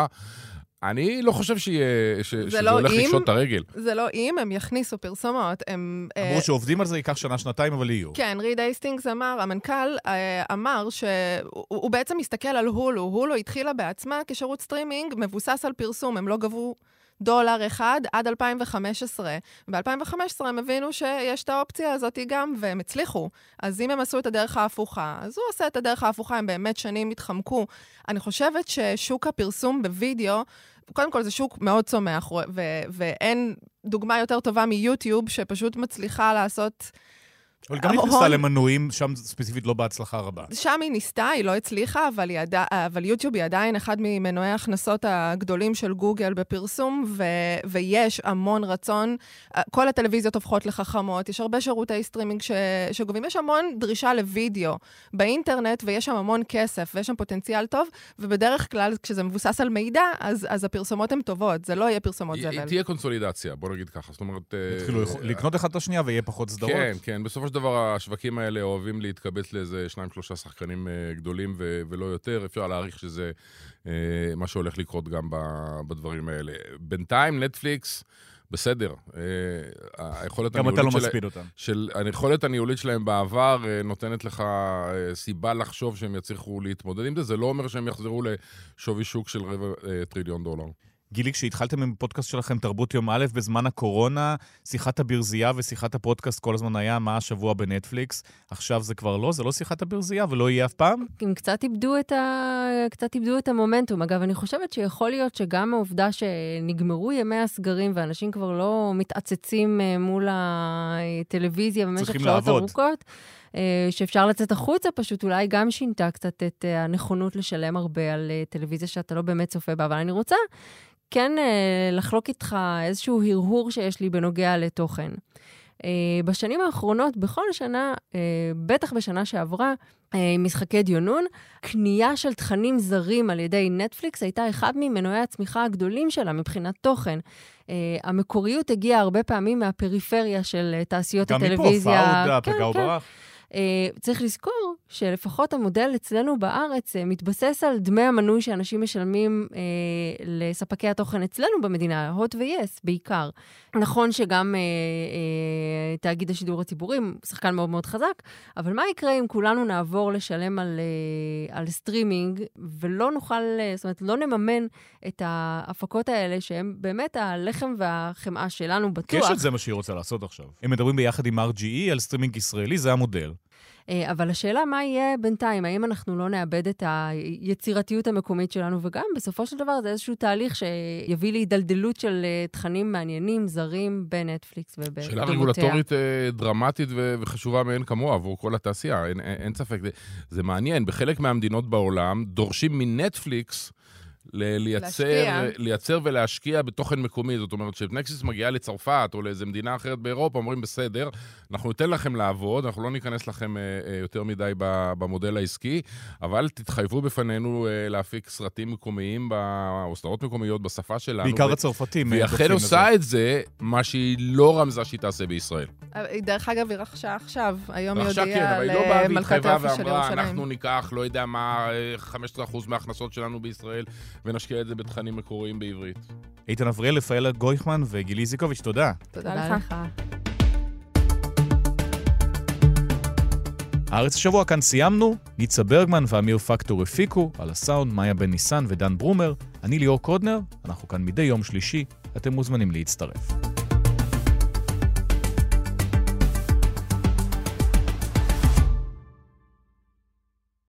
אני לא חושב שיהיה, ש, שזה לא הולך אם, לקשות את הרגל. זה לא אם, הם יכניסו פרסומות. הם, אמרו אה, שעובדים על זה, ייקח שנה, שנתיים, אבל יהיו. כן, ריד אייסטינגס אמר, המנכ"ל אה, אמר שהוא הוא בעצם מסתכל על הולו. הולו התחילה בעצמה כשירות סטרימינג, מבוסס על פרסום, הם לא גבו דולר אחד עד אלפיים וחמש עשרה. ב-אלפיים וחמש עשרה הם הבינו שיש את האופציה הזאת גם, והם הצליחו. אז אם הם עשו את הדרך ההפוכה, אז הוא עושה את הדרך ההפוכה, הם באמת שנים התחמקו. אני חושבת ששוק הפרסום בווידאו, קודם כל זה שוק מאוד צומח, ו- ואין דוגמה יותר טובה מיוטיוב, שפשוט מצליחה לעשות... אבל גם נכנסה למנויים, שם ספציפית לא בהצלחה רבה. שם היא ניסתה, היא לא הצליחה, אבל, היא עדי... אבל יוטיוב היא עדיין אחד ממנועי ההכנסות הגדולים של גוגל בפרסום, ו... ויש המון רצון. כל הטלוויזיות הופכות לחכמות, יש הרבה שירותי סטרימינג ש... שגובים, יש המון דרישה לוידאו באינטרנט, ויש שם המון כסף, ויש שם פוטנציאל טוב, ובדרך כלל, כשזה מבוסס על מידע, אז, אז הפרסומות הן טובות, זה לא יהיה פרסומות זבל. תהיה קונסולידציה, בוא נגיד ככה. זאת אומרת... התחילו לקנות אחד את השנייה ויהיה פחות סדרות. כן, כן. בסופו של דבר השווקים האלה אוהבים להתקבץ לאיזה שניים, שלושה שחקנים גדולים ו- ולא יותר. אפשר להעריך שזה אה, מה שהולך לקרות גם ב- בדברים האלה. בינתיים, נטפליקס, בסדר. אה, היכולת גם אתה לא מספיד אותם. של, היכולת הניהולית שלהם בעבר אה, נותנת לך אה, סיבה לחשוב שהם יצליחו להתמודד עם זה. זה לא אומר שהם יחזרו לשווי שוק של רבע אה, טריליון דולר. גילי, כשהתחלתם עם פודקאסט שלכם, תרבות יום א', בזמן הקורונה, שיחת הברזייה ושיחת הפודקאסט כל הזמן היה מה השבוע בנטפליקס. עכשיו זה כבר לא, זה לא שיחת הברזייה ולא יהיה אף פעם? הם קצת איבדו את, ה... קצת איבדו את המומנטום. אגב, אני חושבת שיכול להיות שגם העובדה שנגמרו ימי הסגרים, ואנשים כבר לא מתעצצים מול הטלוויזיה במשך שעות ארוכות, שאפשר לצאת החוצה, פשוט אולי גם שינתה קצת את הנכונות לשלם הרבה על טלוויזיה שאתה לא באמת צופה בה. אבל אני רוצה כן לחלוק איתך איזשהו הרהור שיש לי בנוגע לתוכן. בשנים האחרונות, בכל שנה, בטח בשנה שעברה, משחקי דיונון, קנייה של תכנים זרים על ידי נטפליקס הייתה אחד ממנועי הצמיחה הגדולים שלה מבחינת תוכן. המקוריות הגיעה הרבה פעמים מהפריפריה של תעשיות הטלוויזיה. גם מפה, פאודה, פגע וברח. Uh, צריך לזכור שלפחות המודל אצלנו בארץ uh, מתבסס על דמי המנוי שאנשים משלמים uh, לספקי התוכן אצלנו במדינה, הוט ויס בעיקר. נכון שגם uh, uh, תאגיד השידור הציבורי, שחקן מאוד מאוד חזק, אבל מה יקרה אם כולנו נעבור לשלם על, uh, על סטרימינג, ולא נוכל, uh, זאת אומרת, לא נממן את ההפקות האלה, שהם באמת הלחם והחמאה שלנו בטוח. קשת זה מה שהיא רוצה לעשות עכשיו. הם מדברים ביחד עם אר ג'י אי על סטרימינג ישראלי, זה המודל. אבל השאלה מה יהיה בינתיים, האם אנחנו לא נאבד את היצירתיות המקומית שלנו, וגם בסופו של דבר זה איזשהו תהליך שיביא להידלדלות של תכנים מעניינים, זרים, בנטפליקס ובדומותיה. שאלה רגולטורית דרמטית וחשובה מאין כמוה עבור כל התעשייה, אין, אין ספק. זה, זה מעניין, בחלק מהמדינות בעולם דורשים מנטפליקס לייצר, לייצר ולהשקיע בתוכן מקומי. זאת אומרת, כשנטפליקס מגיעה לצרפת או לאיזו מדינה אחרת באירופה, אומרים בסדר, אנחנו ניתן לכם לעבוד, אנחנו לא ניכנס לכם יותר מדי במודל העסקי, אבל תתחייבו בפנינו להפיק סרטים מקומיים, או סדרות מקומיות בשפה שלנו. בעיקר הצרפתים. והיא אכן עושה את זה, מה שהיא לא רמזה שהיא תעשה בישראל. דרך אגב, היא רכשה עכשיו, היום היא כן, הודיעה אבל היא לא באה למלכת והתחייבה היופי של ואמרה, ירושלים. אנחנו ניקח, לא יודע מה, חמישה עשר אחוז מההכנסות שלנו בישראל, ונשקיע את זה בתכנים מקוריים בעברית. איתן אבריאל, רפאל גויכמן וגילי זיקוביץ', תודה. תודה לך. הארץ השבוע כאן סיימנו, ניצה ברגמן ואמיר פקטור הפיקו, על הסאונד מאיה בן ניסן ודן ברומר, אני ליאור קודנר, אנחנו כאן מדי יום שלישי, אתם מוזמנים להצטרף.